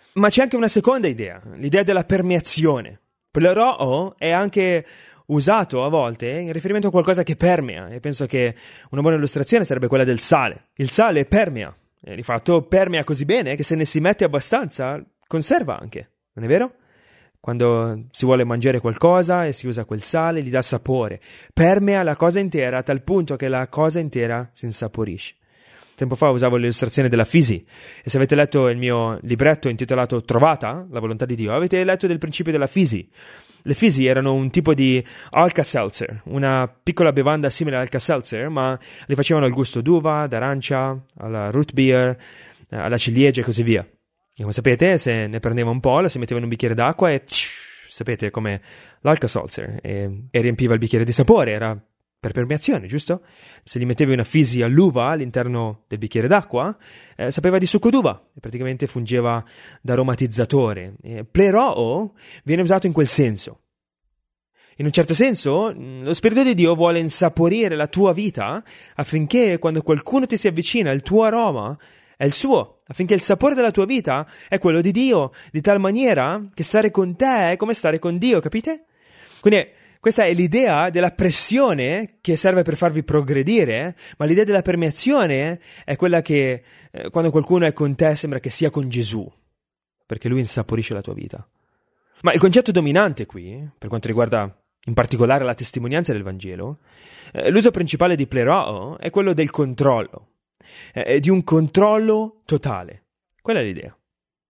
Ma c'è anche una seconda idea, l'idea della permeazione. Pleroo è anche usato a volte in riferimento a qualcosa che permea, e penso che una buona illustrazione sarebbe quella del sale. Il sale permea, e di fatto permea così bene che se ne si mette abbastanza conserva anche, non è vero? Quando si vuole mangiare qualcosa e si usa quel sale, gli dà sapore. Permea la cosa intera a tal punto che la cosa intera si insaporisce. Tempo fa usavo l'illustrazione della fisi, e se avete letto il mio libretto intitolato Trovata, la volontà di Dio, avete letto del principio della fisi. Le fisi erano un tipo di Alka-Seltzer, una piccola bevanda simile all'Alka-Seltzer, ma le facevano al gusto d'uva, d'arancia, alla root beer, alla ciliegia e così via. E come sapete, se ne prendeva un po', lo si metteva in un bicchiere d'acqua e psh, sapete come l'Alka-Seltzer, e, e riempiva il bicchiere di sapore, era per permeazione, giusto? Se gli mettevi una fisi all'uva all'interno del bicchiere d'acqua, eh, sapeva di succo d'uva e praticamente fungeva da aromatizzatore. E pleroo viene usato in quel senso. In un certo senso, lo Spirito di Dio vuole insaporire la tua vita affinché quando qualcuno ti si avvicina, il tuo aroma è il suo, affinché il sapore della tua vita è quello di Dio, di tal maniera che stare con te è come stare con Dio, capite? Quindi questa è l'idea della pressione che serve per farvi progredire, ma l'idea della permeazione è quella che eh, quando qualcuno è con te sembra che sia con Gesù, perché lui insaporisce la tua vita. Ma il concetto dominante qui, per quanto riguarda in particolare la testimonianza del Vangelo, eh, l'uso principale di pleroo è quello del controllo, eh, di un controllo totale. Quella è l'idea.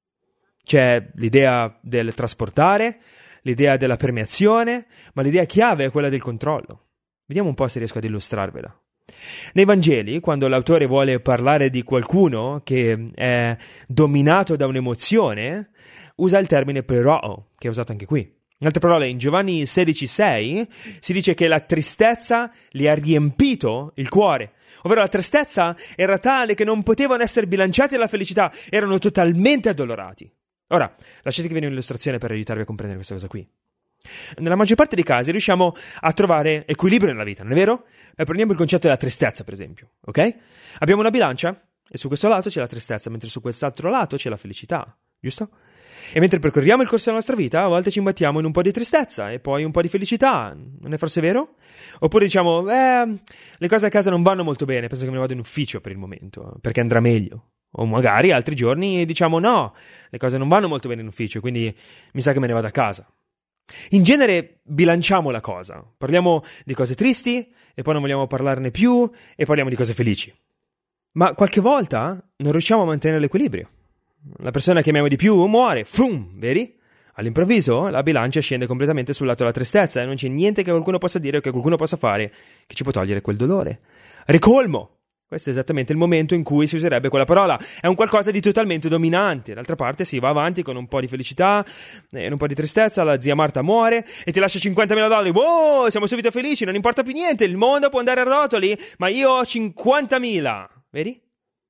C'è l'idea del trasportare, l'idea della permeazione, ma l'idea chiave è quella del controllo. Vediamo un po' se riesco ad illustrarvela. Nei Vangeli, quando l'autore vuole parlare di qualcuno che è dominato da un'emozione, usa il termine pleroo, che è usato anche qui. In altre parole, in Giovanni sedici sei si dice che la tristezza gli ha riempito il cuore, ovvero la tristezza era tale che non potevano essere bilanciati alla felicità, erano totalmente addolorati. Ora, lasciate che vi dia un'illustrazione per aiutarvi a comprendere questa cosa qui. Nella maggior parte dei casi riusciamo a trovare equilibrio nella vita, non è vero? Eh, prendiamo il concetto della tristezza, per esempio, ok? Abbiamo una bilancia e su questo lato c'è la tristezza, mentre su quest'altro lato c'è la felicità, giusto? E mentre percorriamo il corso della nostra vita, a volte ci imbattiamo in un po' di tristezza e poi un po' di felicità, non è forse vero? Oppure diciamo, eh, le cose a casa non vanno molto bene, penso che me ne vado in ufficio per il momento, perché andrà meglio. O magari altri giorni diciamo no, le cose non vanno molto bene in ufficio, quindi mi sa che me ne vado a casa. In genere bilanciamo la cosa, parliamo di cose tristi e poi non vogliamo parlarne più e parliamo di cose felici. Ma qualche volta non riusciamo a mantenere l'equilibrio. La persona che amiamo di più muore, frum, vedi? All'improvviso la bilancia scende completamente sul lato della tristezza e non c'è niente che qualcuno possa dire o che qualcuno possa fare che ci può togliere quel dolore. Ricolmo! Questo è esattamente il momento in cui si userebbe quella parola. È un qualcosa di totalmente dominante. D'altra parte si va avanti con un po' di felicità e un po' di tristezza. La zia Marta muore e ti lascia cinquantamila dollari. Wow, siamo subito felici, non importa più niente. Il mondo può andare a rotoli, ma io ho cinquantamila. Vedi?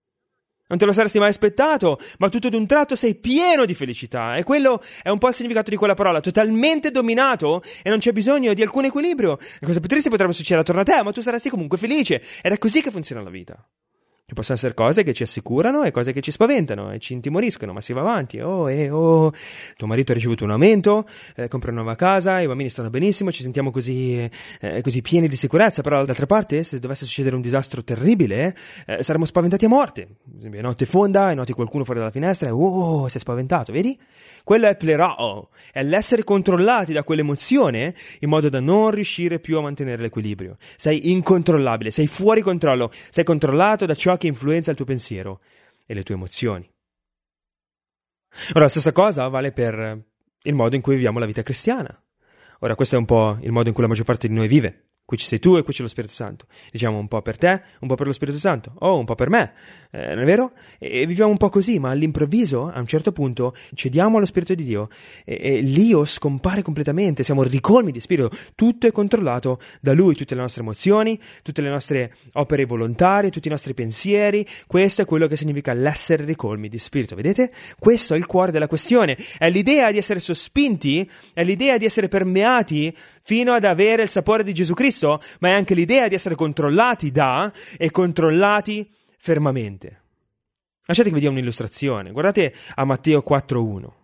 Non te lo saresti mai aspettato, ma tutto d'un tratto sei pieno di felicità. E quello è un po' il significato di quella parola. Totalmente dominato e non c'è bisogno di alcun equilibrio. Le cose più tristi potrebbero succedere attorno a te, ma tu saresti comunque felice. Ed è così che funziona la vita. Ci possono essere cose che ci assicurano e cose che ci spaventano e ci intimoriscono, ma si va avanti. Oh, eh, oh, tuo marito ha ricevuto un aumento, eh, compra una nuova casa, i bambini stanno benissimo, ci sentiamo così, eh, così pieni di sicurezza, però d'altra parte, se dovesse succedere un disastro terribile, eh, saremmo spaventati a morte. Per esempio, notte fonda e noti qualcuno fuori dalla finestra e oh, sei spaventato, vedi? Quello è pleroo, è l'essere controllati da quell'emozione in modo da non riuscire più a mantenere l'equilibrio. Sei incontrollabile, sei fuori controllo, sei controllato da ciò che influenza il tuo pensiero e le tue emozioni. Ora, la stessa cosa vale per il modo in cui viviamo la vita cristiana. Ora, questo è un po' il modo in cui la maggior parte di noi vive. Qui ci sei tu e qui c'è lo Spirito Santo. Diciamo un po' per te, un po' per lo Spirito Santo, o un po' per me, eh, non è vero? E, e viviamo un po' così, ma all'improvviso, a un certo punto, cediamo allo Spirito di Dio e, e l'io scompare completamente, siamo ricolmi di Spirito, tutto è controllato da Lui, tutte le nostre emozioni, tutte le nostre opere volontarie, tutti i nostri pensieri. Questo è quello che significa l'essere ricolmi di Spirito, vedete? Questo è il cuore della questione, è l'idea di essere sospinti, è l'idea di essere permeati fino ad avere il sapore di Gesù Cristo, ma è anche l'idea di essere controllati da e controllati fermamente. Lasciate che vi dia un'illustrazione. Guardate a Matteo quattro uno.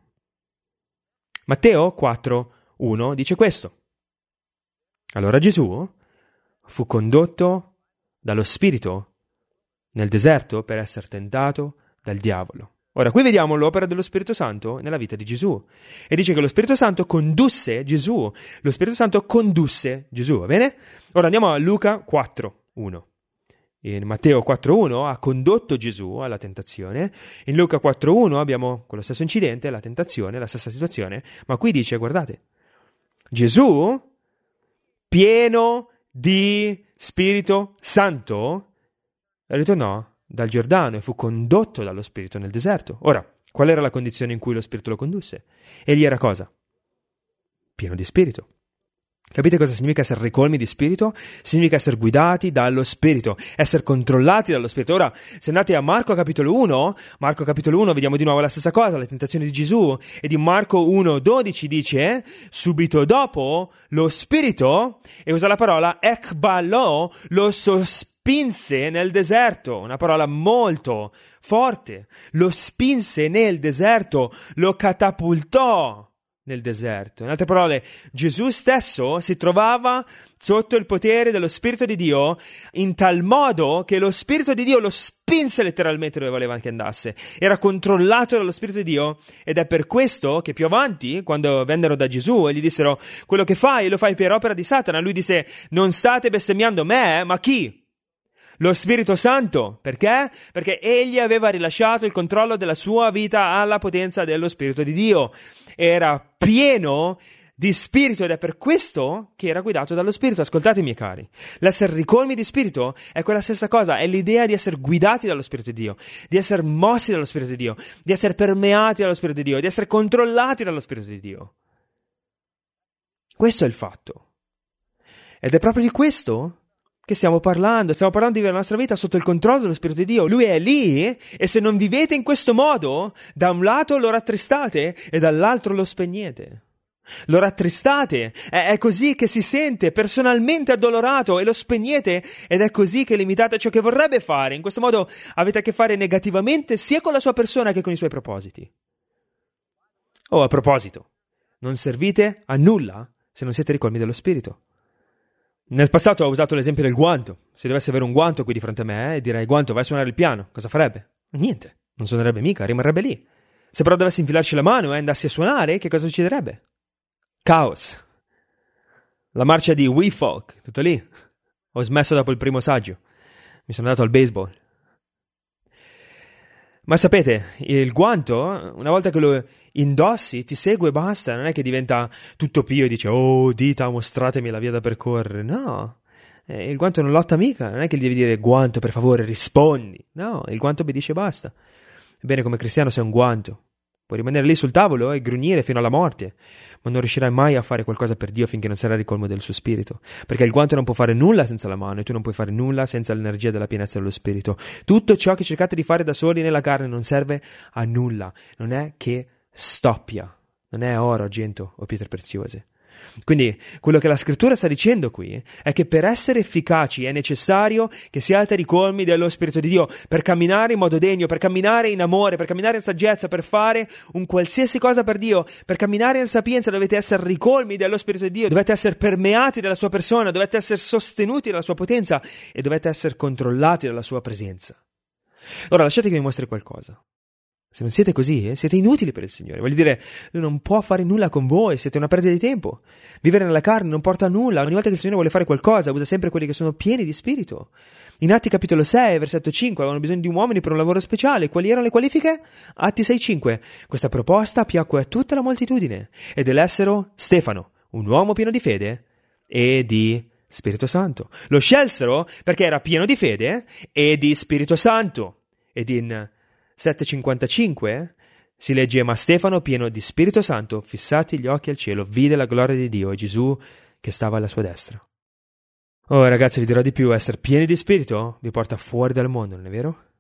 Matteo quattro uno dice questo. Allora Gesù fu condotto dallo Spirito nel deserto per essere tentato dal diavolo. Ora, qui vediamo l'opera dello Spirito Santo nella vita di Gesù. E dice che lo Spirito Santo condusse Gesù. Lo Spirito Santo condusse Gesù, va bene? Ora andiamo a Luca quattro uno. In Matteo quattro uno ha condotto Gesù alla tentazione. In Luca quattro uno abbiamo quello stesso incidente, la tentazione, la stessa situazione. Ma qui dice, guardate, Gesù, pieno di Spirito Santo, ritornò dal Giordano e fu condotto dallo Spirito nel deserto. Ora, qual era la condizione in cui lo Spirito lo condusse? Egli era cosa? Pieno di Spirito. Capite cosa significa essere ricolmi di Spirito? Significa essere guidati dallo Spirito, essere controllati dallo Spirito. Ora, se andate a Marco capitolo uno, Marco capitolo uno, vediamo di nuovo la stessa cosa, la tentazione di Gesù, e di Marco uno dodici dice, subito dopo lo Spirito, e usa la parola ekbalo, lo sospinse spinse nel deserto, una parola molto forte, lo spinse nel deserto, lo catapultò nel deserto. In altre parole, Gesù stesso si trovava sotto il potere dello Spirito di Dio in tal modo che lo Spirito di Dio lo spinse letteralmente dove voleva che andasse. Era controllato dallo Spirito di Dio ed è per questo che più avanti, quando vennero da Gesù e gli dissero quello che fai lo fai per opera di Satana, lui disse non state bestemmiando me, ma chi? Lo Spirito Santo. Perché? Perché egli aveva rilasciato il controllo della sua vita alla potenza dello Spirito di Dio. Era pieno di Spirito ed è per questo che era guidato dallo Spirito. Ascoltate, miei cari, l'essere ricolmi di Spirito è quella stessa cosa, è l'idea di essere guidati dallo Spirito di Dio, di essere mossi dallo Spirito di Dio, di essere permeati dallo Spirito di Dio, di essere controllati dallo Spirito di Dio. Questo è il fatto. Ed è proprio di questo che stiamo parlando, stiamo parlando di vivere la nostra vita sotto il controllo dello Spirito di Dio. Lui è lì e se non vivete in questo modo, da un lato lo rattristate e dall'altro lo spegnete. Lo rattristate, è, è così che si sente personalmente addolorato e lo spegnete ed è così che limitate ciò che vorrebbe fare. In questo modo avete a che fare negativamente sia con la sua persona che con i suoi propositi. Oh, a proposito, non servite a nulla se non siete ricolmi dello Spirito. Nel passato ho usato l'esempio del guanto. Se dovessi avere un guanto qui di fronte a me e eh, direi guanto vai a suonare il piano, cosa farebbe? Niente, non suonerebbe mica, rimarrebbe lì. Se però dovessi infilarci la mano e andassi a suonare, che cosa succederebbe? Caos. La marcia di We Folk, tutto lì. Ho smesso dopo il primo saggio. Mi sono andato al baseball. Ma sapete, il guanto, una volta che lo indossi, ti segue e basta, non è che diventa tutto pio e dice oh dita mostratemi la via da percorrere, no, eh, il guanto non lotta mica, non è che gli devi dire guanto per favore rispondi, no, il guanto obbedisce e basta. Ebbene, come cristiano sei un guanto, puoi rimanere lì sul tavolo e grugnire fino alla morte, ma non riuscirai mai a fare qualcosa per Dio finché non sarai ricolmo del suo Spirito, perché il guanto non può fare nulla senza la mano e tu non puoi fare nulla senza l'energia della pienezza dello Spirito. Tutto ciò che cercate di fare da soli nella carne non serve a nulla, non è che stoppia, non è oro, argento o pietre preziose. Quindi quello che la scrittura sta dicendo qui è che per essere efficaci è necessario che siate ricolmi dello Spirito di Dio, per camminare in modo degno, per camminare in amore, per camminare in saggezza, per fare un qualsiasi cosa per Dio, per camminare in sapienza dovete essere ricolmi dello Spirito di Dio, dovete essere permeati dalla sua persona, dovete essere sostenuti dalla sua potenza e dovete essere controllati dalla sua presenza. Ora lasciate che vi mostri qualcosa. Se non siete così, eh, siete inutili per il Signore. Voglio dire, Lui non può fare nulla con voi, siete una perdita di tempo. Vivere nella carne non porta a nulla. Ogni volta che il Signore vuole fare qualcosa, usa sempre quelli che sono pieni di Spirito. In Atti capitolo sei, versetto cinque, avevano bisogno di uomini per un lavoro speciale. Quali erano le qualifiche? Atti sei cinque. Questa proposta piacque a tutta la moltitudine, ed elessero Stefano, un uomo pieno di fede e di Spirito Santo. Lo scelsero perché era pieno di fede e di Spirito Santo. Ed in sette cinquantacinque si legge ma Stefano pieno di Spirito Santo, fissati gli occhi al cielo, vide la gloria di Dio e Gesù che stava alla sua destra. Oh ragazzi, vi dirò di più, essere pieni di Spirito vi porta fuori dal mondo, non è vero?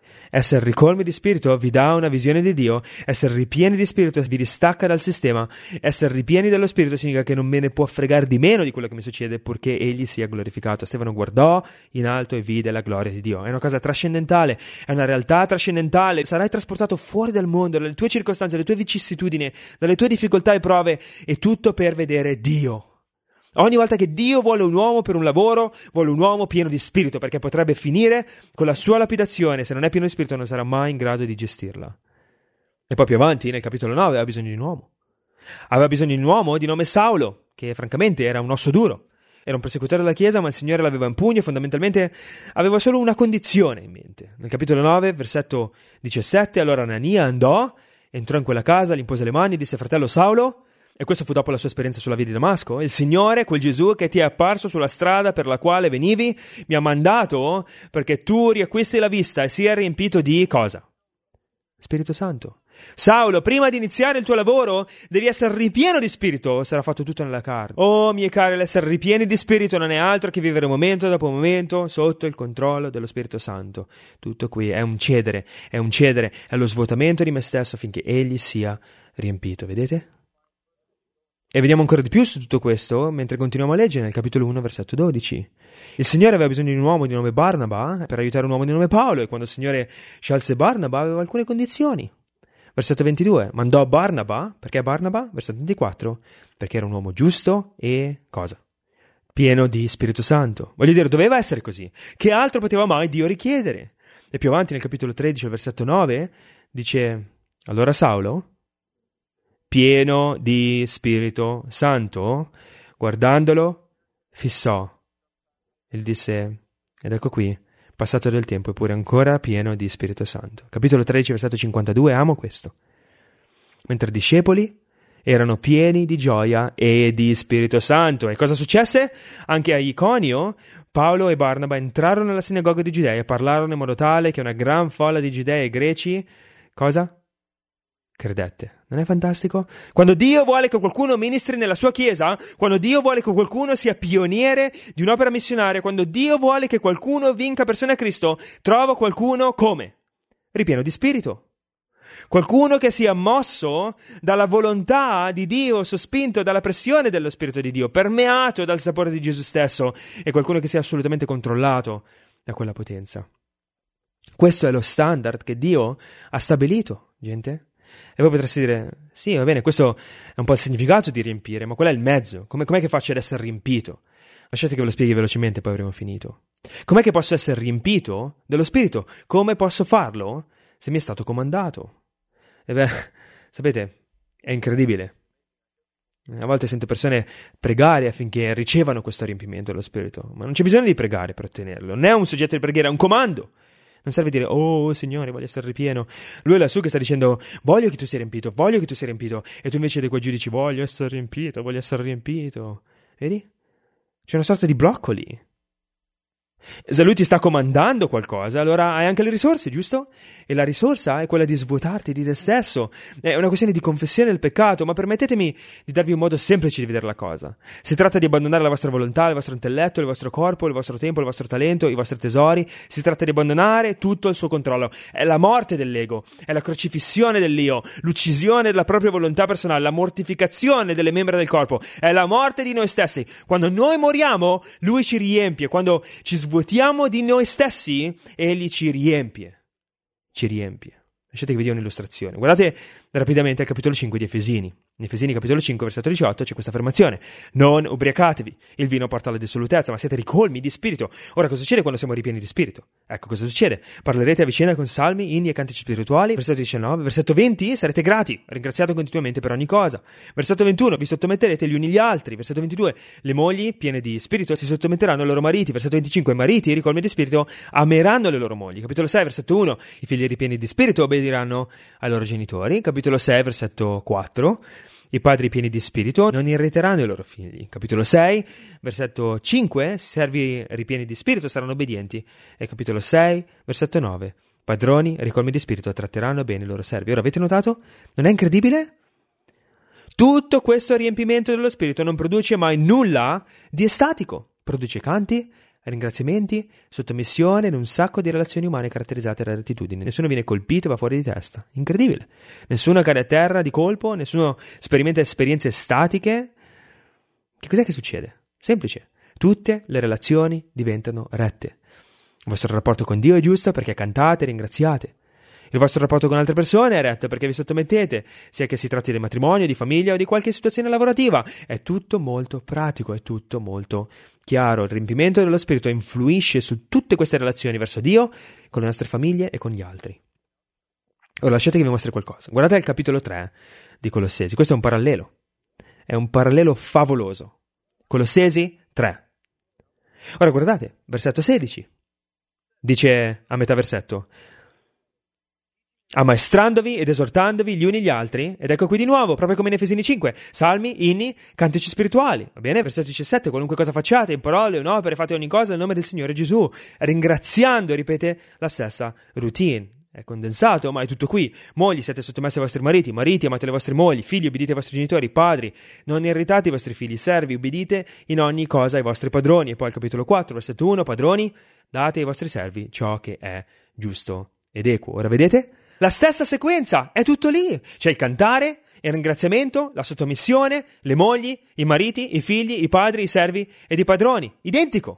Essere ricolmi di spirito vi dà una visione di Dio. Essere ripieni di spirito vi distacca dal sistema. Essere ripieni dello spirito significa che non me ne può fregare di meno di quello che mi succede, purché egli sia glorificato. Stefano guardò in alto e vide la gloria di Dio. È una cosa trascendentale, è una realtà trascendentale. Sarai trasportato fuori dal mondo, dalle tue circostanze, dalle tue vicissitudini, dalle tue difficoltà e prove, e tutto per vedere Dio. Ogni volta che Dio vuole un uomo per un lavoro, vuole un uomo pieno di spirito, perché potrebbe finire con la sua lapidazione. Se non è pieno di spirito non sarà mai in grado di gestirla. E poi più avanti, nel capitolo nove, aveva bisogno di un uomo. Aveva bisogno di un uomo di nome Saulo, che francamente era un osso duro. Era un persecutore della Chiesa, ma il Signore l'aveva in pugno e fondamentalmente aveva solo una condizione in mente. Nel capitolo nove, versetto diciassette, allora Anania andò, entrò in quella casa, gli impose le mani e disse: fratello Saulo. E questo fu dopo la sua esperienza sulla via di Damasco. Il Signore, quel Gesù che ti è apparso sulla strada per la quale venivi, mi ha mandato perché tu riacquisti la vista e sia riempito di cosa? Spirito Santo. Saulo, prima di iniziare il tuo lavoro devi essere ripieno di spirito, o sarà fatto tutto nella carne. Oh, miei cari, l'essere ripieni di spirito non è altro che vivere momento dopo momento sotto il controllo dello Spirito Santo. Tutto qui è un cedere, è un cedere, è lo svuotamento di me stesso affinché egli sia riempito. Vedete? E vediamo ancora di più su tutto questo mentre continuiamo a leggere nel capitolo uno, versetto dodici. Il Signore aveva bisogno di un uomo di nome Barnaba per aiutare un uomo di nome Paolo, e quando il Signore scelse Barnaba aveva alcune condizioni. Versetto ventidue, mandò Barnaba, perché Barnaba? Versetto ventiquattro, perché era un uomo giusto e cosa? Pieno di Spirito Santo. Voglio dire, doveva essere così. Che altro poteva mai Dio richiedere? E più avanti nel capitolo tredici, versetto nove, dice: allora Saulo, pieno di Spirito Santo, guardandolo, fissò. E disse: ed ecco qui, passato del tempo, eppure ancora pieno di Spirito Santo. Capitolo tredici, versetto cinquantadue, amo questo. Mentre i discepoli erano pieni di gioia e di Spirito Santo. E cosa successe? Anche a Iconio, Paolo e Barnaba entrarono nella sinagoga di Giudea e parlarono in modo tale che una gran folla di giudei e greci, cosa? Credette. Non è fantastico? Quando Dio vuole che qualcuno ministri nella sua chiesa, quando Dio vuole che qualcuno sia pioniere di un'opera missionaria, quando Dio vuole che qualcuno vinca persone a Cristo, trova qualcuno come? Ripieno di spirito. Qualcuno che sia mosso dalla volontà di Dio, sospinto dalla pressione dello Spirito di Dio, permeato dal sapore di Gesù stesso, e qualcuno che sia assolutamente controllato da quella potenza. Questo è lo standard che Dio ha stabilito, gente. E voi potreste dire: sì, va bene, questo è un po' il significato di riempire, ma qual è il mezzo? Come, com'è che faccio ad essere riempito? Lasciate che ve lo spieghi velocemente, poi avremo finito. Com'è che posso essere riempito dello Spirito? Come posso farlo se mi è stato comandato? E beh, sapete, è incredibile. A volte sento persone pregare affinché ricevano questo riempimento dello Spirito, ma non c'è bisogno di pregare per ottenerlo. Non è un soggetto di preghiera, è un comando. Non serve dire: oh Signore, voglio essere ripieno. Lui è lassù che sta dicendo: voglio che tu sia riempito, voglio che tu sia riempito. E tu invece di quei giudici: voglio essere riempito, voglio essere riempito. Vedi? C'è una sorta di blocco lì. Se lui ti sta comandando qualcosa, allora hai anche le risorse, giusto? E la risorsa è quella di svuotarti di te stesso. È una questione di confessione del peccato, ma permettetemi di darvi un modo semplice di vedere la cosa. Si tratta di abbandonare la vostra volontà, il vostro intelletto, il vostro corpo, il vostro tempo, il vostro talento, i vostri tesori. Si tratta di abbandonare tutto il suo controllo. È la morte dell'ego, è la crocifissione dell'io, l'uccisione della propria volontà personale, la mortificazione delle membra del corpo, è la morte di noi stessi. Quando noi moriamo, lui ci riempie. Quando ci svuotiamo Vuotiamo di noi stessi, egli ci riempie, ci riempie. Lasciate che vi dia un'illustrazione. Guardate rapidamente al capitolo cinque di Efesini. In Efesini capitolo cinque, versetto diciotto, c'è questa affermazione: non ubriacatevi, il vino porta alla dissolutezza, ma siete ricolmi di spirito. Ora, cosa succede quando siamo ripieni di spirito? Ecco cosa succede: parlerete a vicenda con salmi, inni e cantici spirituali. Versetto diciannove. Versetto venti, sarete grati, ringraziate continuamente per ogni cosa. Versetto ventuno, vi sottometterete gli uni gli altri. Versetto ventidue, le mogli piene di spirito si sottometteranno ai loro mariti. Versetto venticinque, mariti ricolmi di spirito ameranno le loro mogli. Capitolo sei, versetto uno, i figli ripieni di spirito obbediranno ai loro genitori. Capitolo sei, versetto quattro, i padri pieni di spirito non irriteranno i loro figli. Capitolo sei, versetto cinque, servi ripieni di spirito saranno obbedienti. E capitolo sei, versetto nove, padroni ricolmi di spirito tratteranno bene i loro servi. Ora, avete notato? Non è incredibile? Tutto questo riempimento dello spirito non produce mai nulla di estatico. Produce canti, ringraziamenti, sottomissione ed un sacco di relazioni umane caratterizzate da gratitudine. Nessuno viene colpito e va fuori di testa. Incredibile. Nessuno cade a terra di colpo, nessuno sperimenta esperienze statiche. Che cos'è che succede? Semplice. Tutte le relazioni diventano rette. Il vostro rapporto con Dio è giusto perché cantate e ringraziate. Il vostro rapporto con altre persone è retto perché vi sottomettete, sia che si tratti di matrimonio, di famiglia o di qualche situazione lavorativa. È tutto molto pratico, è tutto molto chiaro. Il riempimento dello Spirito influisce su tutte queste relazioni verso Dio, con le nostre famiglie e con gli altri. Ora lasciate che vi mostri qualcosa. Guardate il capitolo tre di Colossesi. Questo è un parallelo. È un parallelo favoloso. Colossesi tre. Ora guardate, versetto sedici. Dice a metà versetto: ammaestrandovi ed esortandovi gli uni gli altri, ed ecco qui di nuovo, proprio come in Efesini cinque, salmi, inni, cantici spirituali. Va bene? Versetto diciassette, qualunque cosa facciate, in parole o in opere, fate ogni cosa nel nome del Signore Gesù, ringraziando, ripete la stessa routine. È condensato, ma è tutto qui. Mogli, siete sottomessi ai vostri mariti, mariti, amate le vostre mogli, figli, obbedite ai vostri genitori, padri, non irritate i vostri figli, servi, obbedite in ogni cosa ai vostri padroni. E poi il capitolo quattro, versetto uno, padroni, date ai vostri servi ciò che è giusto ed equo. Ora vedete? La stessa sequenza, è tutto lì. C'è il cantare, il ringraziamento, la sottomissione, le mogli, i mariti, i figli, i padri, i servi ed i padroni. Identico.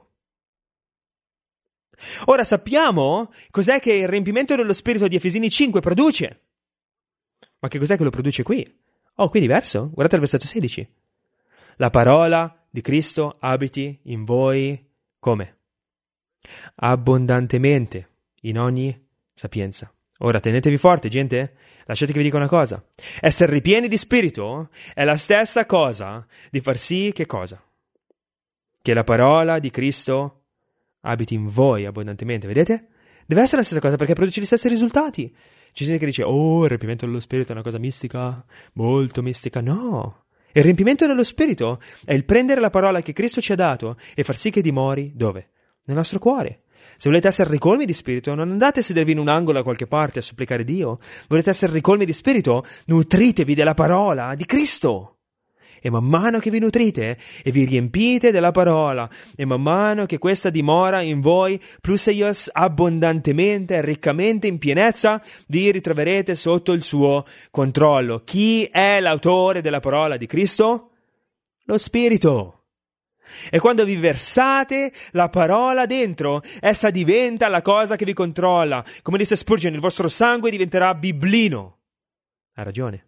Ora sappiamo cos'è che il riempimento dello Spirito di Efesini cinque produce. Ma che cos'è che lo produce qui? Oh, qui è diverso. Guardate il versetto sedici. La parola di Cristo abiti in voi come? Abbondantemente, in ogni sapienza. Ora tenetevi forte, gente. Lasciate che vi dica una cosa. Essere ripieni di spirito è la stessa cosa di far sì che cosa? Che la parola di Cristo abiti in voi abbondantemente, vedete? Deve essere la stessa cosa perché produce gli stessi risultati. C'è gente che dice, oh, il riempimento dello spirito è una cosa mistica, molto mistica. No. Il riempimento dello spirito è il prendere la parola che Cristo ci ha dato e far sì che dimori dove? Nel nostro cuore. Se volete essere ricolmi di spirito, non andate a sedervi in un angolo da qualche parte a supplicare Dio. Volete essere ricolmi di spirito? Nutritevi della parola di Cristo. E man mano che vi nutrite e vi riempite della parola, e man mano che questa dimora in voi, plus eius abbondantemente e riccamente in pienezza, vi ritroverete sotto il suo controllo. Chi è l'autore della parola di Cristo? Lo Spirito. E quando vi versate la parola dentro, essa diventa la cosa che vi controlla. Come disse Spurgeon, il vostro sangue diventerà biblino. Ha ragione.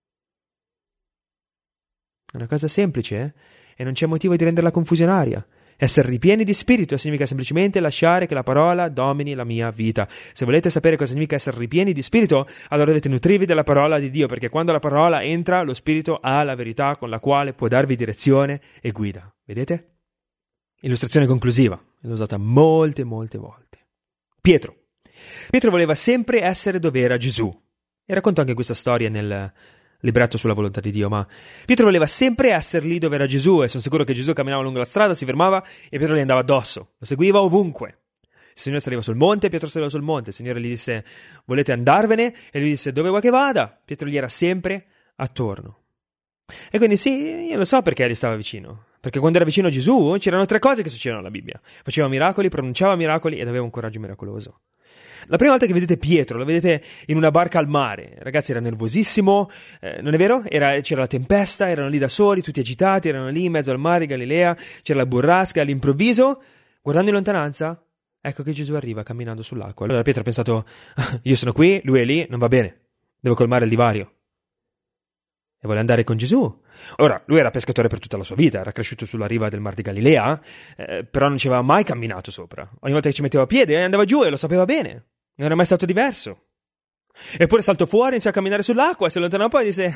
È una cosa semplice, eh? E non c'è motivo di renderla confusionaria. Essere ripieni di spirito significa semplicemente lasciare che la parola domini la mia vita. Se volete sapere cosa significa essere ripieni di spirito, allora dovete nutrirvi della parola di Dio, perché quando la parola entra, lo spirito ha la verità con la quale può darvi direzione e guida. Vedete? Illustrazione conclusiva. L'ho usata molte, molte volte. Pietro. Pietro voleva sempre essere dove era Gesù. E racconto anche questa storia nel libretto sulla volontà di Dio, ma Pietro voleva sempre essere lì dove era Gesù, e sono sicuro che Gesù camminava lungo la strada, si fermava e Pietro gli andava addosso, lo seguiva ovunque. Il Signore saliva sul monte, Pietro saliva sul monte, il Signore gli disse, volete andarvene? E lui disse, dove vuoi che vada? Pietro gli era sempre attorno. E quindi sì, io lo so perché gli stava vicino, perché quando era vicino a Gesù c'erano tre cose che succedevano nella Bibbia: faceva miracoli, pronunciava miracoli ed aveva un coraggio miracoloso. La prima volta che vedete Pietro, lo vedete in una barca al mare. Ragazzi, era nervosissimo, eh, non è vero? Era, c'era la tempesta, erano lì da soli, tutti agitati, erano lì in mezzo al mare, Galilea, c'era la burrasca, all'improvviso, guardando in lontananza, ecco che Gesù arriva camminando sull'acqua. Allora Pietro ha pensato, io sono qui, lui è lì, non va bene, devo colmare il divario. E vuole andare con Gesù. Ora, lui era pescatore per tutta la sua vita, era cresciuto sulla riva del Mar di Galilea, eh, però non ci aveva mai camminato sopra. Ogni volta che ci metteva piede andava giù e lo sapeva bene. Non era mai stato diverso. Eppure saltò fuori, iniziò a camminare sull'acqua, si allontanò un po' e disse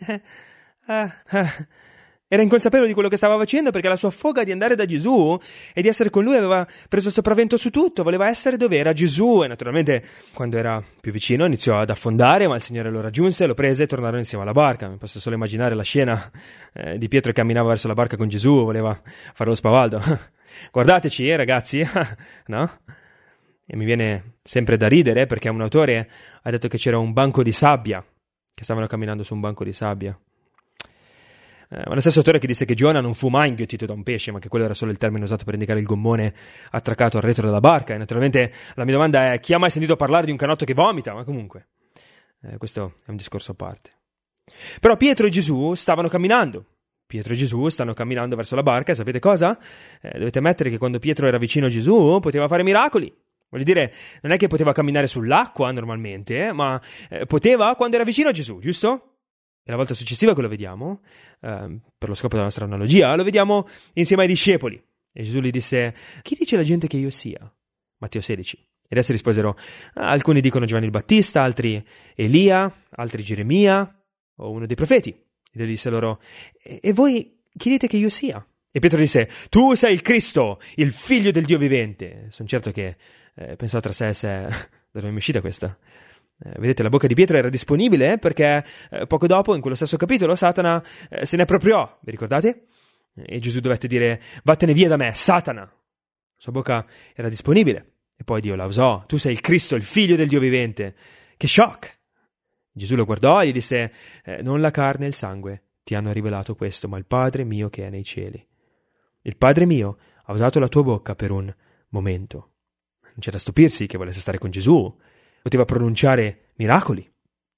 ah, ah. Era inconsapevole di quello che stava facendo, perché la sua foga di andare da Gesù e di essere con lui aveva preso il sopravvento su tutto. Voleva essere dove era Gesù, e naturalmente quando era più vicino iniziò ad affondare, ma il Signore lo raggiunse, lo prese e tornarono insieme alla barca. Mi posso solo immaginare la scena eh, di Pietro che camminava verso la barca con Gesù, voleva fare lo spavaldo. Guardateci, eh, ragazzi, no? E mi viene sempre da ridere, perché un autore ha detto che c'era un banco di sabbia, che stavano camminando su un banco di sabbia. Eh, ma lo stesso autore che disse che Giona non fu mai inghiottito da un pesce, ma che quello era solo il termine usato per indicare il gommone attraccato al retro della barca. E naturalmente la mia domanda è: chi ha mai sentito parlare di un canotto che vomita? Ma comunque, eh, questo è un discorso a parte. Però Pietro e Gesù stavano camminando. Pietro e Gesù stanno camminando verso la barca e sapete cosa? Eh, dovete ammettere che quando Pietro era vicino a Gesù poteva fare miracoli. Voglio dire, non è che poteva camminare sull'acqua normalmente, eh, ma eh, poteva quando era vicino a Gesù, giusto? E la volta successiva che lo vediamo, eh, per lo scopo della nostra analogia, lo vediamo insieme ai discepoli. E Gesù gli disse: chi dice la gente che io sia? Matteo sedici. Ed essi risposero: ah, alcuni dicono Giovanni il Battista, altri Elia, altri Geremia o uno dei profeti. Ed egli disse loro: e, e voi chi dite che io sia? E Pietro disse: tu sei il Cristo, il figlio del Dio vivente. Sono certo che eh, pensò tra sé e sé: da dove mi è uscita questa? Eh, vedete, la bocca di Pietro era disponibile eh, perché eh, poco dopo, in quello stesso capitolo, Satana eh, se ne appropriò, vi ricordate? E Gesù dovette dire: vattene via da me, Satana. La sua bocca era disponibile. E poi Dio la usò: tu sei il Cristo, il figlio del Dio vivente. Che shock! Gesù lo guardò e gli disse: eh, non la carne e il sangue ti hanno rivelato questo, ma il Padre mio che è nei cieli. Il Padre mio ha usato la tua bocca per un momento. Non c'è da stupirsi che volesse stare con Gesù. Poteva pronunciare miracoli.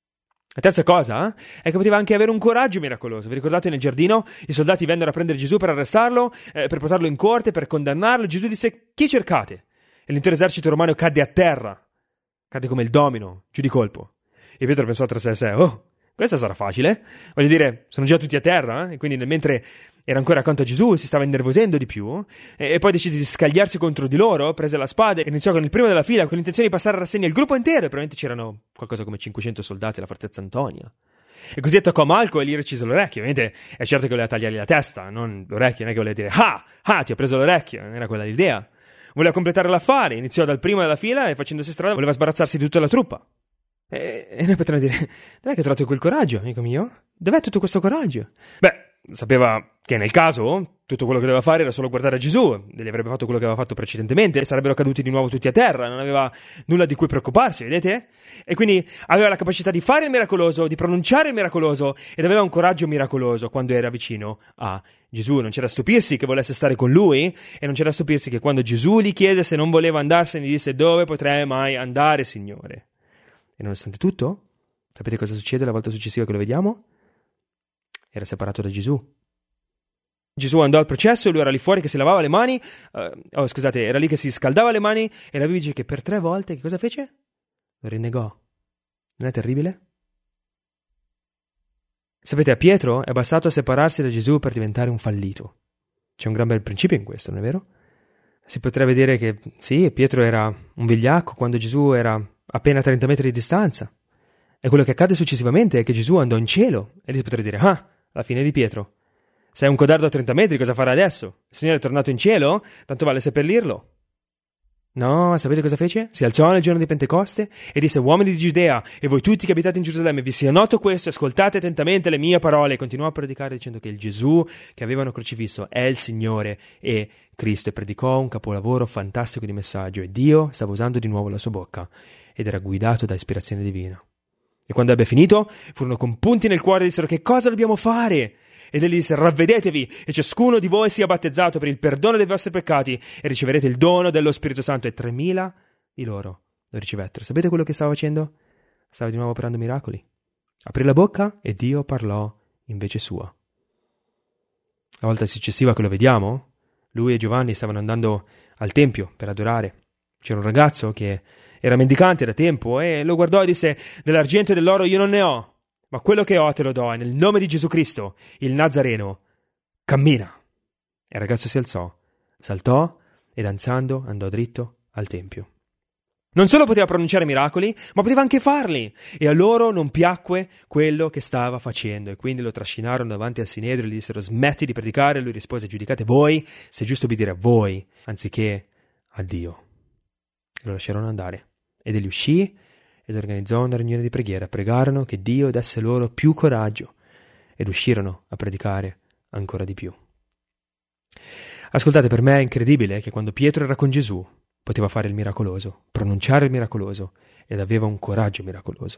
La terza cosa eh, è che poteva anche avere un coraggio miracoloso. Vi ricordate nel giardino? I soldati vennero a prendere Gesù per arrestarlo, eh, per portarlo in corte, per condannarlo. Gesù disse: chi cercate? E l'intero esercito romano cadde a terra. Cadde come il domino, giù di colpo. E Pietro pensò tra sé e sé: oh, questa sarà facile. Voglio dire, sono già tutti a terra. Eh? E quindi mentre era ancora accanto a Gesù si stava innervosendo di più. E, e poi decise di scagliarsi contro di loro, prese la spada e iniziò con il primo della fila con l'intenzione di passare a rassegna il gruppo intero. E probabilmente c'erano qualcosa come cinquecento soldati alla fortezza Antonia. E così attaccò Malco e gli recise l'orecchio. Ovviamente è certo che voleva tagliargli la testa, non l'orecchio. Non è che voleva dire: ah, ah, ti ho preso l'orecchio. Non era quella l'idea. Voleva completare l'affare. Iniziò dal primo della fila e facendosi strada voleva sbarazzarsi di tutta la truppa. E, e noi potremmo dire: dov'è che hai trovato quel coraggio, amico mio? Dov'è tutto questo coraggio? Beh, sapeva che nel caso tutto quello che doveva fare era solo guardare a Gesù. Gli avrebbe fatto quello che aveva fatto precedentemente e sarebbero caduti di nuovo tutti a terra. Non aveva nulla di cui preoccuparsi, vedete? E quindi aveva la capacità di fare il miracoloso, di pronunciare il miracoloso, ed aveva un coraggio miracoloso quando era vicino a Gesù. Non c'era da stupirsi che volesse stare con lui, e non c'era da stupirsi che quando Gesù gli chiese se non voleva andarsene, gli disse: dove potrei mai andare, Signore? E nonostante tutto, sapete cosa succede la volta successiva che lo vediamo? Era separato da Gesù. Gesù andò al processo e lui era lì fuori che si lavava le mani, uh, oh scusate, era lì che si scaldava le mani, e la Bibbia dice che per tre volte che cosa fece? Lo rinnegò. Non è terribile? Sapete, a Pietro è bastato separarsi da Gesù per diventare un fallito. C'è un gran bel principio in questo, non è vero? Si potrebbe dire che sì, Pietro era un vigliacco quando Gesù era appena trenta metri di distanza. E quello che accade successivamente è che Gesù andò in cielo, e lì si potrebbe dire: ah, la fine di Pietro. Sei un codardo a trenta metri, cosa farà adesso? Il Signore è tornato in cielo? Tanto vale seppellirlo. No, sapete cosa fece? Si alzò nel giorno di Pentecoste e disse: uomini di Giudea, e voi tutti che abitate in Gerusalemme, vi sia noto questo, ascoltate attentamente le mie parole. E continuò a predicare dicendo che il Gesù che avevano crocifisso è il Signore e Cristo, e predicò un capolavoro fantastico di messaggio, e Dio stava usando di nuovo la sua bocca ed era guidato da ispirazione divina. E quando ebbe finito, furono compunti nel cuore e dissero: che cosa dobbiamo fare? Ed egli disse: ravvedetevi e ciascuno di voi sia battezzato per il perdono dei vostri peccati e riceverete il dono dello Spirito Santo. E tremila di loro lo ricevettero. Sapete quello che stava facendo? Stava di nuovo operando miracoli. Aprì la bocca e Dio parlò in vece sua. La volta successiva che lo vediamo, lui e Giovanni stavano andando al tempio per adorare. C'era un ragazzo che era mendicante da tempo e lo guardò e disse: dell'argento e dell'oro io non ne ho, ma quello che ho te lo do, e nel nome di Gesù Cristo, il Nazareno, cammina. E il ragazzo si alzò, saltò e danzando andò dritto al tempio. Non solo poteva pronunciare miracoli, ma poteva anche farli, e a loro non piacque quello che stava facendo, e quindi lo trascinarono davanti al Sinedrio e gli dissero: smetti di predicare. E lui rispose: giudicate voi se è giusto obbedire a voi, anziché a Dio. E lo lasciarono andare, ed egli uscì ed organizzò una riunione di preghiera. Pregarono che Dio desse loro più coraggio ed uscirono a predicare ancora di più. Ascoltate, per me è incredibile che quando Pietro era con Gesù poteva fare il miracoloso, pronunciare il miracoloso, ed aveva un coraggio miracoloso.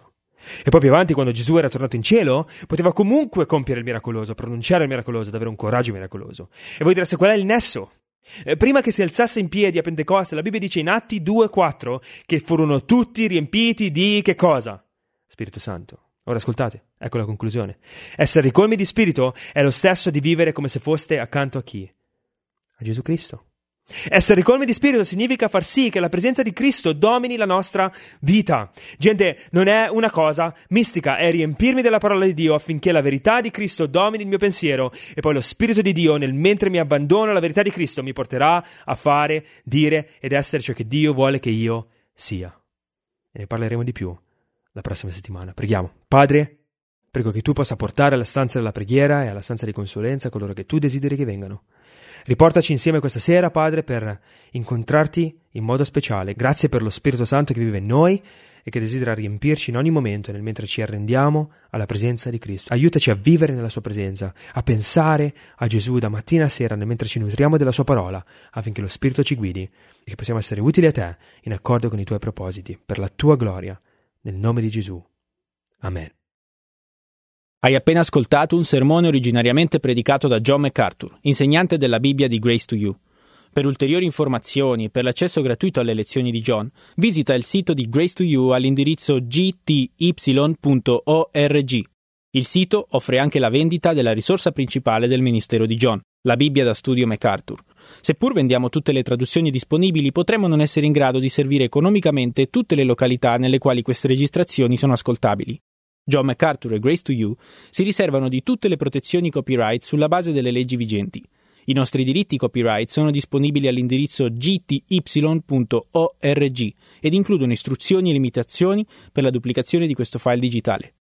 E poi più avanti, quando Gesù era tornato in cielo, poteva comunque compiere il miracoloso, pronunciare il miracoloso, ad avere un coraggio miracoloso. E voi direste, qual è il nesso? Eh, prima che si alzasse in piedi a Pentecoste, la Bibbia dice in Atti due quattro che furono tutti riempiti di che cosa? Spirito Santo. Ora ascoltate, ecco la conclusione. Essere ricolmi di spirito è lo stesso di vivere come se foste accanto a chi? A Gesù Cristo. Essere ricolmi di spirito significa far sì che la presenza di Cristo domini la nostra vita. Gente, non è una cosa mistica, è riempirmi della parola di Dio affinché la verità di Cristo domini il mio pensiero e poi lo Spirito di Dio, nel mentre mi abbandono alla verità di Cristo, mi porterà a fare, dire ed essere ciò che Dio vuole che io sia. E ne parleremo di più la prossima settimana. Preghiamo. Padre, prego che tu possa portare alla stanza della preghiera e alla stanza di consulenza coloro che tu desideri che vengano. Riportaci insieme questa sera, Padre, per incontrarti in modo speciale. Grazie per lo Spirito Santo che vive in noi e che desidera riempirci in ogni momento nel mentre ci arrendiamo alla presenza di Cristo. Aiutaci a vivere nella sua presenza, a pensare a Gesù da mattina a sera nel mentre ci nutriamo della sua parola, affinché lo Spirito ci guidi e che possiamo essere utili a te in accordo con i tuoi propositi, per la tua gloria, nel nome di Gesù. Amen. Hai appena ascoltato un sermone originariamente predicato da John MacArthur, insegnante della Bibbia di Grace to You. Per ulteriori informazioni e per l'accesso gratuito alle lezioni di John, visita il sito di Grace to You all'indirizzo g t y punto org. Il sito offre anche la vendita della risorsa principale del ministero di John, la Bibbia da studio MacArthur. Seppur vendiamo tutte le traduzioni disponibili, potremmo non essere in grado di servire economicamente tutte le località nelle quali queste registrazioni sono ascoltabili. John MacArthur e Grace to You si riservano di tutte le protezioni copyright sulla base delle leggi vigenti. I nostri diritti copyright sono disponibili all'indirizzo g t y punto org ed includono istruzioni e limitazioni per la duplicazione di questo file digitale.